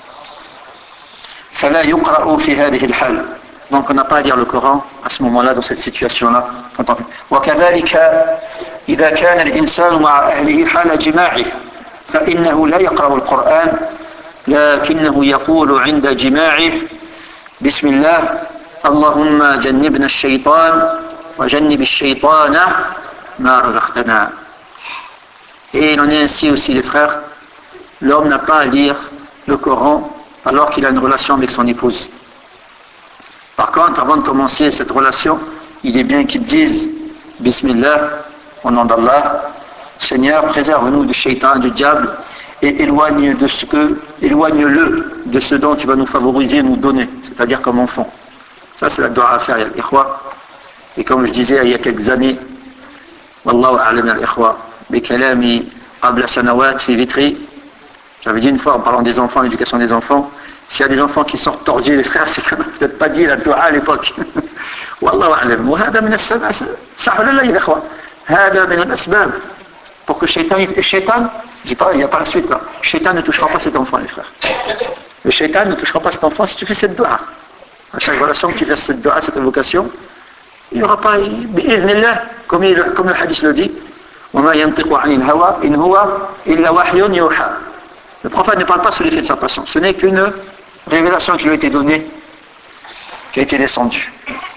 فلا يقرأ في هذه الحال. Donc on n'a pas à lire le Coran à ce moment-là, dans cette situation-là. وكذلك إذا كان الإنسان مع أهله حال جماعه فإنه لا يقرأ القرآن لكنه يقول عند جماعه بسم الله اللهم جنبنا الشيطان وجنب الشيطان ما رزقتنا. Et il en est ainsi aussi, les frères. L'homme n'a pas à lire le Coran alors qu'il a une relation avec son épouse. Par contre, avant de commencer cette relation, il est bien qu'il dise Bismillah, au nom d'Allah, Seigneur, préserve-nous du shaitan, du diable, et éloigne-le de ce dont tu vas nous favoriser, nous donner, c'est-à-dire comme enfant. Ça, c'est la dua à faire, ya l'ikhwa. Et comme je disais il y a quelques années, Wallahu a'lam ya l'ikhwa, bikalami qabla sanawat fi vitri. J'avais dit une fois en parlant des enfants, l'éducation des enfants, s'il y a des enfants qui sortent tordus, les frères, c'est qu'on n'a peut-être pas dit la dua à l'époque. Wallahu a'lam. Wa hada min as-sabab, sa'ala ya l'ikhwa. Hada min al-asbab. Pour que le shaitan, il n'y a pas la suite là. Le shaitan ne touchera pas cet enfant, les frères. Le shaitan ne touchera pas cet enfant si tu fais cette dua. À chaque relation que tu fais cette dua, cette invocation, il n'y aura pas, bi'idhnillah, comme le hadith le dit, وَمَا يَنْطِقُ عَنِ الْهَوَى إِنْ هُوَ إِلَّا وَحْيٌ يُوحَى. Le prophète ne parle pas sous l'effet de sa passion. Ce n'est qu'une révélation qui lui a été donnée, qui a été descendue.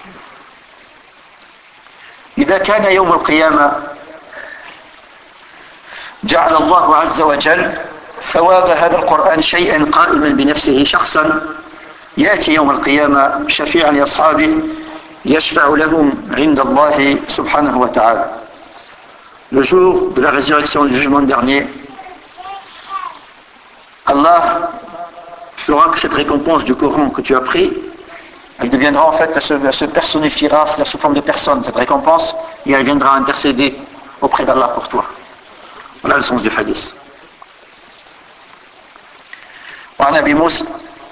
إذا كان يوم القيامة جعل الله عز وجل ثواب هذا القرآن شيئا قائما بنفسه شخصا يأتي يوم القيامة شفيعا لأصحابه يشفع لهم عند الله سبحانه وتعالى. Le jour de la résurrection du jugement dernier, Allah fera que cette récompense du Coran que tu as pris, elle deviendra en fait, elle se personnifiera, c'est-à-dire sous forme de personne, cette récompense, et elle viendra intercéder auprès d'Allah pour toi. Voilà le sens du hadith. وعن أبي موسى.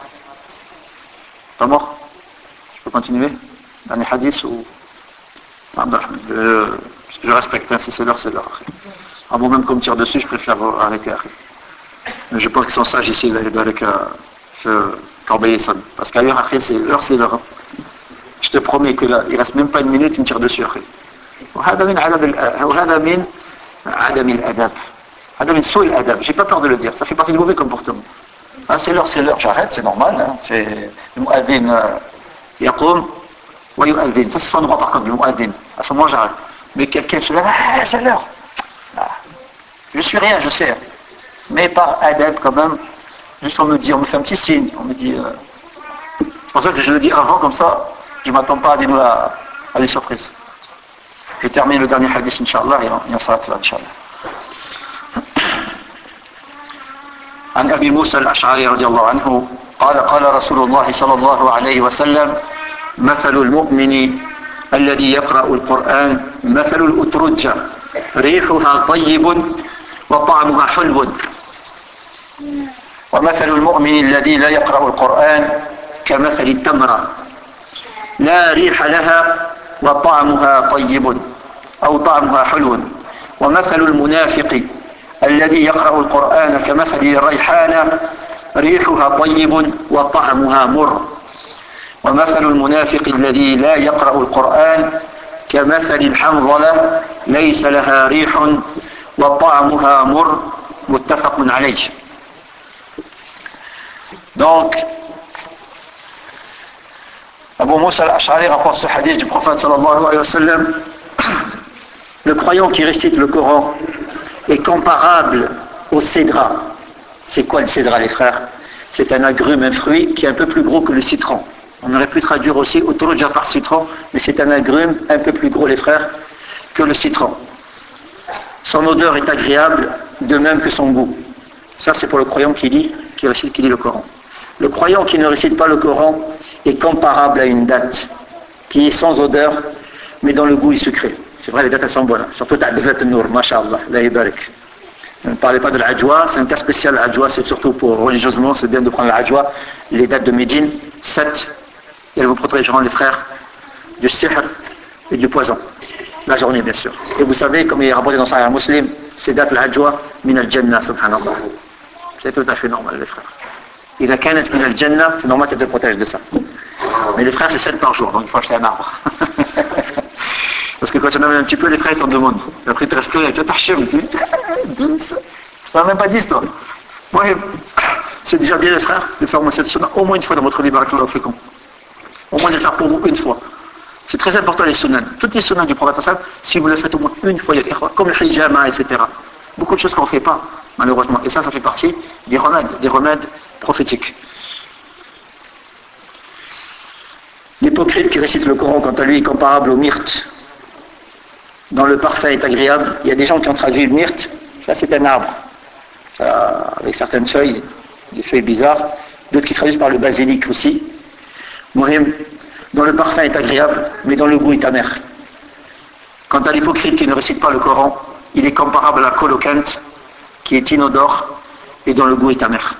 Pas mort? Je peux continuer? Dernier hadith ou... parce que je respecte, hein, si c'est l'heure, c'est l'heure. Ah bon, même comme tire dessus, je préfère arrêter. Je pense qu'ils sont sages ici, là, avec Corbeil et Son. Parce qu'ailleurs, après, c'est l'heure, c'est l'heure. Je te promets que là, il reste même pas une minute, il me tire dessus après. وهذا من عدم الأدب. هذا من سوء الأدب. J'ai pas peur de le dire, ça fait partie du mauvais comportement. Ah, c'est l'heure, j'arrête, c'est normal. Hein. C'est le mu'adhin yaqum wa yu'adhin. Ça, c'est son droit par contre, le mu'adhin. À ce moment, j'arrête. Mais quelqu'un se lève, ah, c'est l'heure. Ah. Je suis rien, je sais. Mais par adab quand même, juste on me fait un petit signe. On me dit. C'est pour ça que je le dis avant, comme ça, je ne m'attends pas à des surprises. Je termine le dernier hadith, Inch'Allah, et on s'arrête là, Inch'Allah. عن أبي موسى الأشعري رضي الله عنه قال رسول الله صلى الله عليه وسلم مثل المؤمن الذي يقرأ القرآن مثل الأترجة ريحها طيب وطعمها حلو ومثل المؤمن الذي لا يقرأ القرآن كمثل التمرة لا ريح لها وطعمها طيب أو طعمها حلو ومثل المنافق الذي يقرأ القرآن كمثل الريحانة ريحها طيب وطعمها مر ومثل المنافق الذي لا يقرأ القرآن كمثل الحنظلة ليس لها ريح وطعمها مر متفق عليه. Donc, Abu Musa al-Ash'ari rapporte ce hadith du prophète sallallahu alayhi wa sallam. Le croyant qui récite le Coran est comparable au cédra. C'est quoi le cédra, les frères? C'est un agrume, un fruit qui est un peu plus gros que le citron. On aurait pu traduire aussi autoroja par citron, mais c'est un agrume un peu plus gros, les frères, que le citron. Son odeur est agréable, de même que son goût. Ça, c'est pour le croyant qui lit le Coran. Le croyant qui ne récite pas le Coran est comparable à une date qui est sans odeur, mais dont le goût est sucré. C'est vrai, les dates elles sont bonnes, surtout Ta'addat al-Nour, masha'Allah, la yibarik. Ne parlez pas de l'ajwa, c'est un cas spécial, l'ajwa, c'est surtout pour religieusement, c'est bien de prendre l'ajwa, les dates de Médine, 7, et elles vous protégeront les frères du sihr et du poison, la journée bien sûr. Et vous savez, comme il est rapporté dans Sahih Muslim, ces dates l'ajwa min al-Jannah, subhanallah. C'est tout à fait normal, les frères. Il a kanat min al-Jannah, c'est normal qu'elle te protège de ça. Mais les frères, c'est 7 par jour, donc il faut acheter un arbre. Parce que quand tu en as un petit peu, les frères, ils t'en demandent. Après, ils te restent plus rien. Tu n'as même pas 10, toi. Ouais, c'est déjà bien, les frères, de faire moi cette sunna au moins une fois dans votre vie, barakallahu fikum. Au moins de le faire pour vous une fois. C'est très important, les sunnas. Toutes les sunnas du prophète sallallahu alayhi wa sallam, si vous le faites au moins une fois, comme le hijama, etc. Beaucoup de choses qu'on ne fait pas, malheureusement. Et ça fait partie des remèdes prophétiques. L'hypocrite qui récite le Coran, quant à lui, est comparable au myrte. Dans le parfait est agréable. Il y a des gens qui ont traduit le myrte. Ça, c'est un arbre. Ça, avec certaines feuilles, des feuilles bizarres. D'autres qui traduisent par le basilic aussi. Mohim, dont le parfum est agréable, mais dont le goût est amer. Quant à l'hypocrite qui ne récite pas le Coran, il est comparable à la colocante, qui est inodore et dont le goût est amer.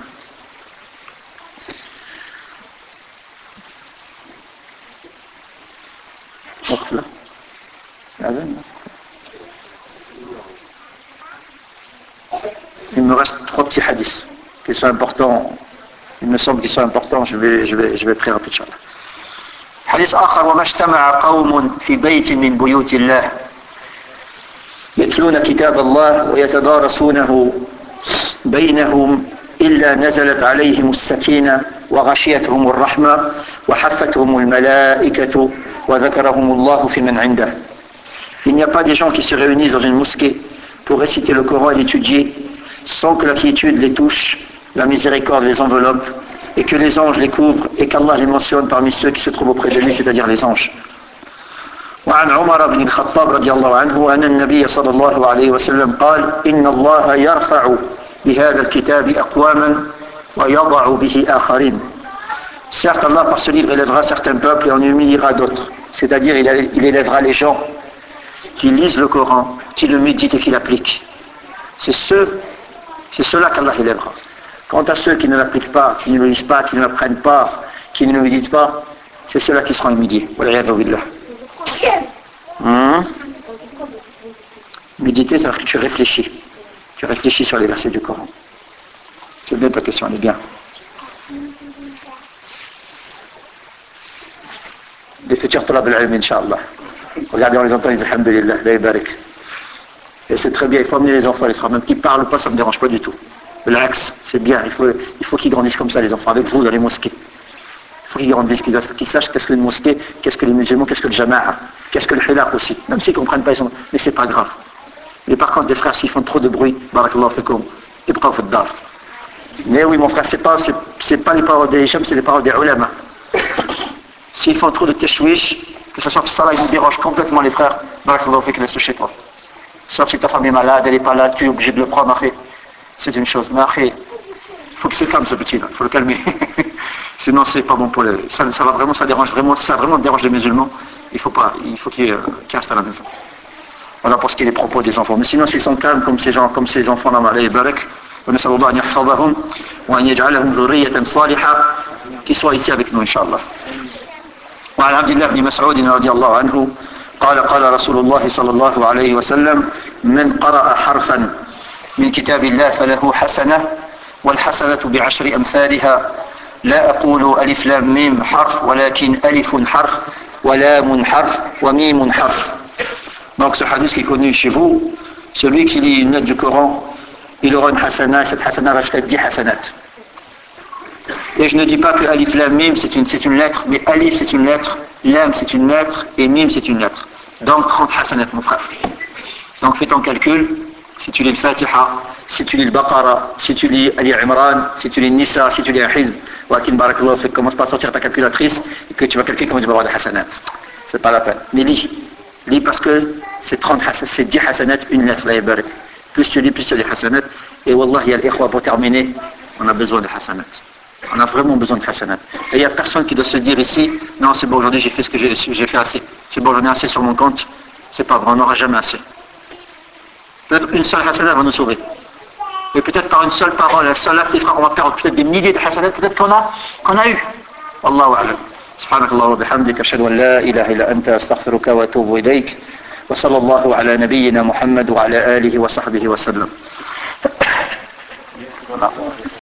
Il me reste 3 petits hadiths qui sont importants. Il me semble qu'ils sont importants. Je vais très rapide. حديث آخر وما اجتمع قوم في بيت من بيوت الله يتلون كتاب الله ويتدارسونه بينهم إلا نزلت عليهم السكينة وغشيتهم الرحمة وحفتهم الملائكة وذكرهم الله في من عنده. Il n'y a pas des gens qui se réunissent dans une mosquée pour réciter le Coran et l'étudier sans que la quiétude les touche, la miséricorde les enveloppe et que les anges les couvrent et qu'Allah les mentionne parmi ceux qui se trouvent auprès de lui, c'est-à-dire les anges. وعن عمر بن الخطاب رضي الله عنه أن النبي صلى الله عليه وسلم قال إن الله يرفع بهذا الكتاب أقواما ويضع به آخرين. Certes, Allah par ce livre élèvera certains peuples et en humiliera d'autres. C'est-à-dire il élèvera les gens qui lisent le Coran, qui le méditent et qui l'appliquent. C'est ceux-là qu'Allah élèvera. Quant à ceux qui ne l'appliquent pas, qui ne le lisent pas, qui ne l'apprennent pas, qui ne le méditent pas, c'est ceux-là qui seront humiliés. Méditer, ça veut dire que tu réfléchis. Tu réfléchis sur les versets du Coran. C'est bien ta question, elle est bien. Des futurs talab al-ilm, Inch'Allah. Regardez, on les entend, ils disent Alhamdulillah, la barik. Et c'est très bien, il faut amener les enfants, les frères, même qu'ils ne parlent pas, ça ne me dérange pas du tout. L'axe, c'est bien, il faut qu'ils grandissent comme ça, les enfants, avec vous dans les mosquées. Il faut qu'ils grandissent, qu'ils sachent qu'est-ce que une mosquée, qu'est-ce que les musulmans, qu'est-ce que le jama'a, qu'est-ce que le hilaq aussi. Même s'ils ne comprennent pas, mais c'est pas grave. Mais par contre, des frères, s'ils font trop de bruit, barakallahu fikum, ibqa fi ad-dar. Mais oui, mon frère, c'est pas les paroles des Hicham, c'est les paroles des ulama. S'ils font trop de tashwish, que ce soit ça, ils nous dérangent complètement les frères, barakallahu fikum, laisse le shaitan. Sauf si ta femme est malade, elle n'est pas là, tu es obligé de le prendre, après. C'est une chose. Mais après, il faut qu'il se calme ce petit-là, il faut le calmer. Sinon, c'est pas bon pour les... Ça va vraiment, ça vraiment dérange les musulmans. Il faut qu'ils restent à la maison. Voilà pour ce qui est des propos des enfants. Mais sinon, s'ils sont calmes comme ces enfants-là, alayhi barak, ونسأل الله أن يحفظهم وأن يجعلهم ذرية صالحة qui soient ici avec nous, Inch'Allah. وعن عبد الله بن مسعود رضي الله عنه قال رسول الله صلى الله عليه وسلم من قرأ حرفا من كتاب الله فله حسنة والحسنة بعشر أمثالها لا أقول ألف لام ميم حرف ولكن ألف حرف ولام حرف وميم حرف. Donc ce hadith qui est connu chez vous, celui qui lit une lettre du Coran, il aura une hasana et cette hasana va acheter 10 hasanat. Et je ne dis pas que alif lam mim c'est une lettre, mais alif c'est une lettre, lam c'est une lettre et mim c'est une lettre. Donc 30 hasanat mon frère. Donc fais ton calcul. Si tu lis le Fatiha, si tu lis le Baqara, si tu lis Ali Imran, si tu lis Nisa, si tu lis Al-Hizb, Wakin Barakallahu Fik, commence pas à sortir ta calculatrice et que tu vas calculer comment tu vas avoir des hasanat. C'est pas la peine. Mais lis. Lis parce que c'est 30 hasanat, c'est 10 hasanat, une lettre, la yabarak. Plus tu lis, plus tu as des hasanat. Et Wallah, il y a l'ikhwa pour terminer, on a besoin de hasanat. On a vraiment besoin de hasanat. Et il n'y a personne qui doit se dire ici, non c'est bon, aujourd'hui j'ai fait ce que j'ai fait assez. C'est bon, j'en ai assez sur mon compte. C'est pas vrai, on n'aura jamais assez. Peut-être une seule hasanat va nous sauver. Et peut-être par une seule parole, un seul acte, les frères, on va perdre peut-être des milliers de hasanat, peut-être qu'on a eu. Wallahu a'lam. سبحانك اللهم وبحمدك أشهد أن لا إله إلا أنت أستغفرك وأتوب إليك وصلى الله على نبينا محمد وعلى آله وصحبه وسلم.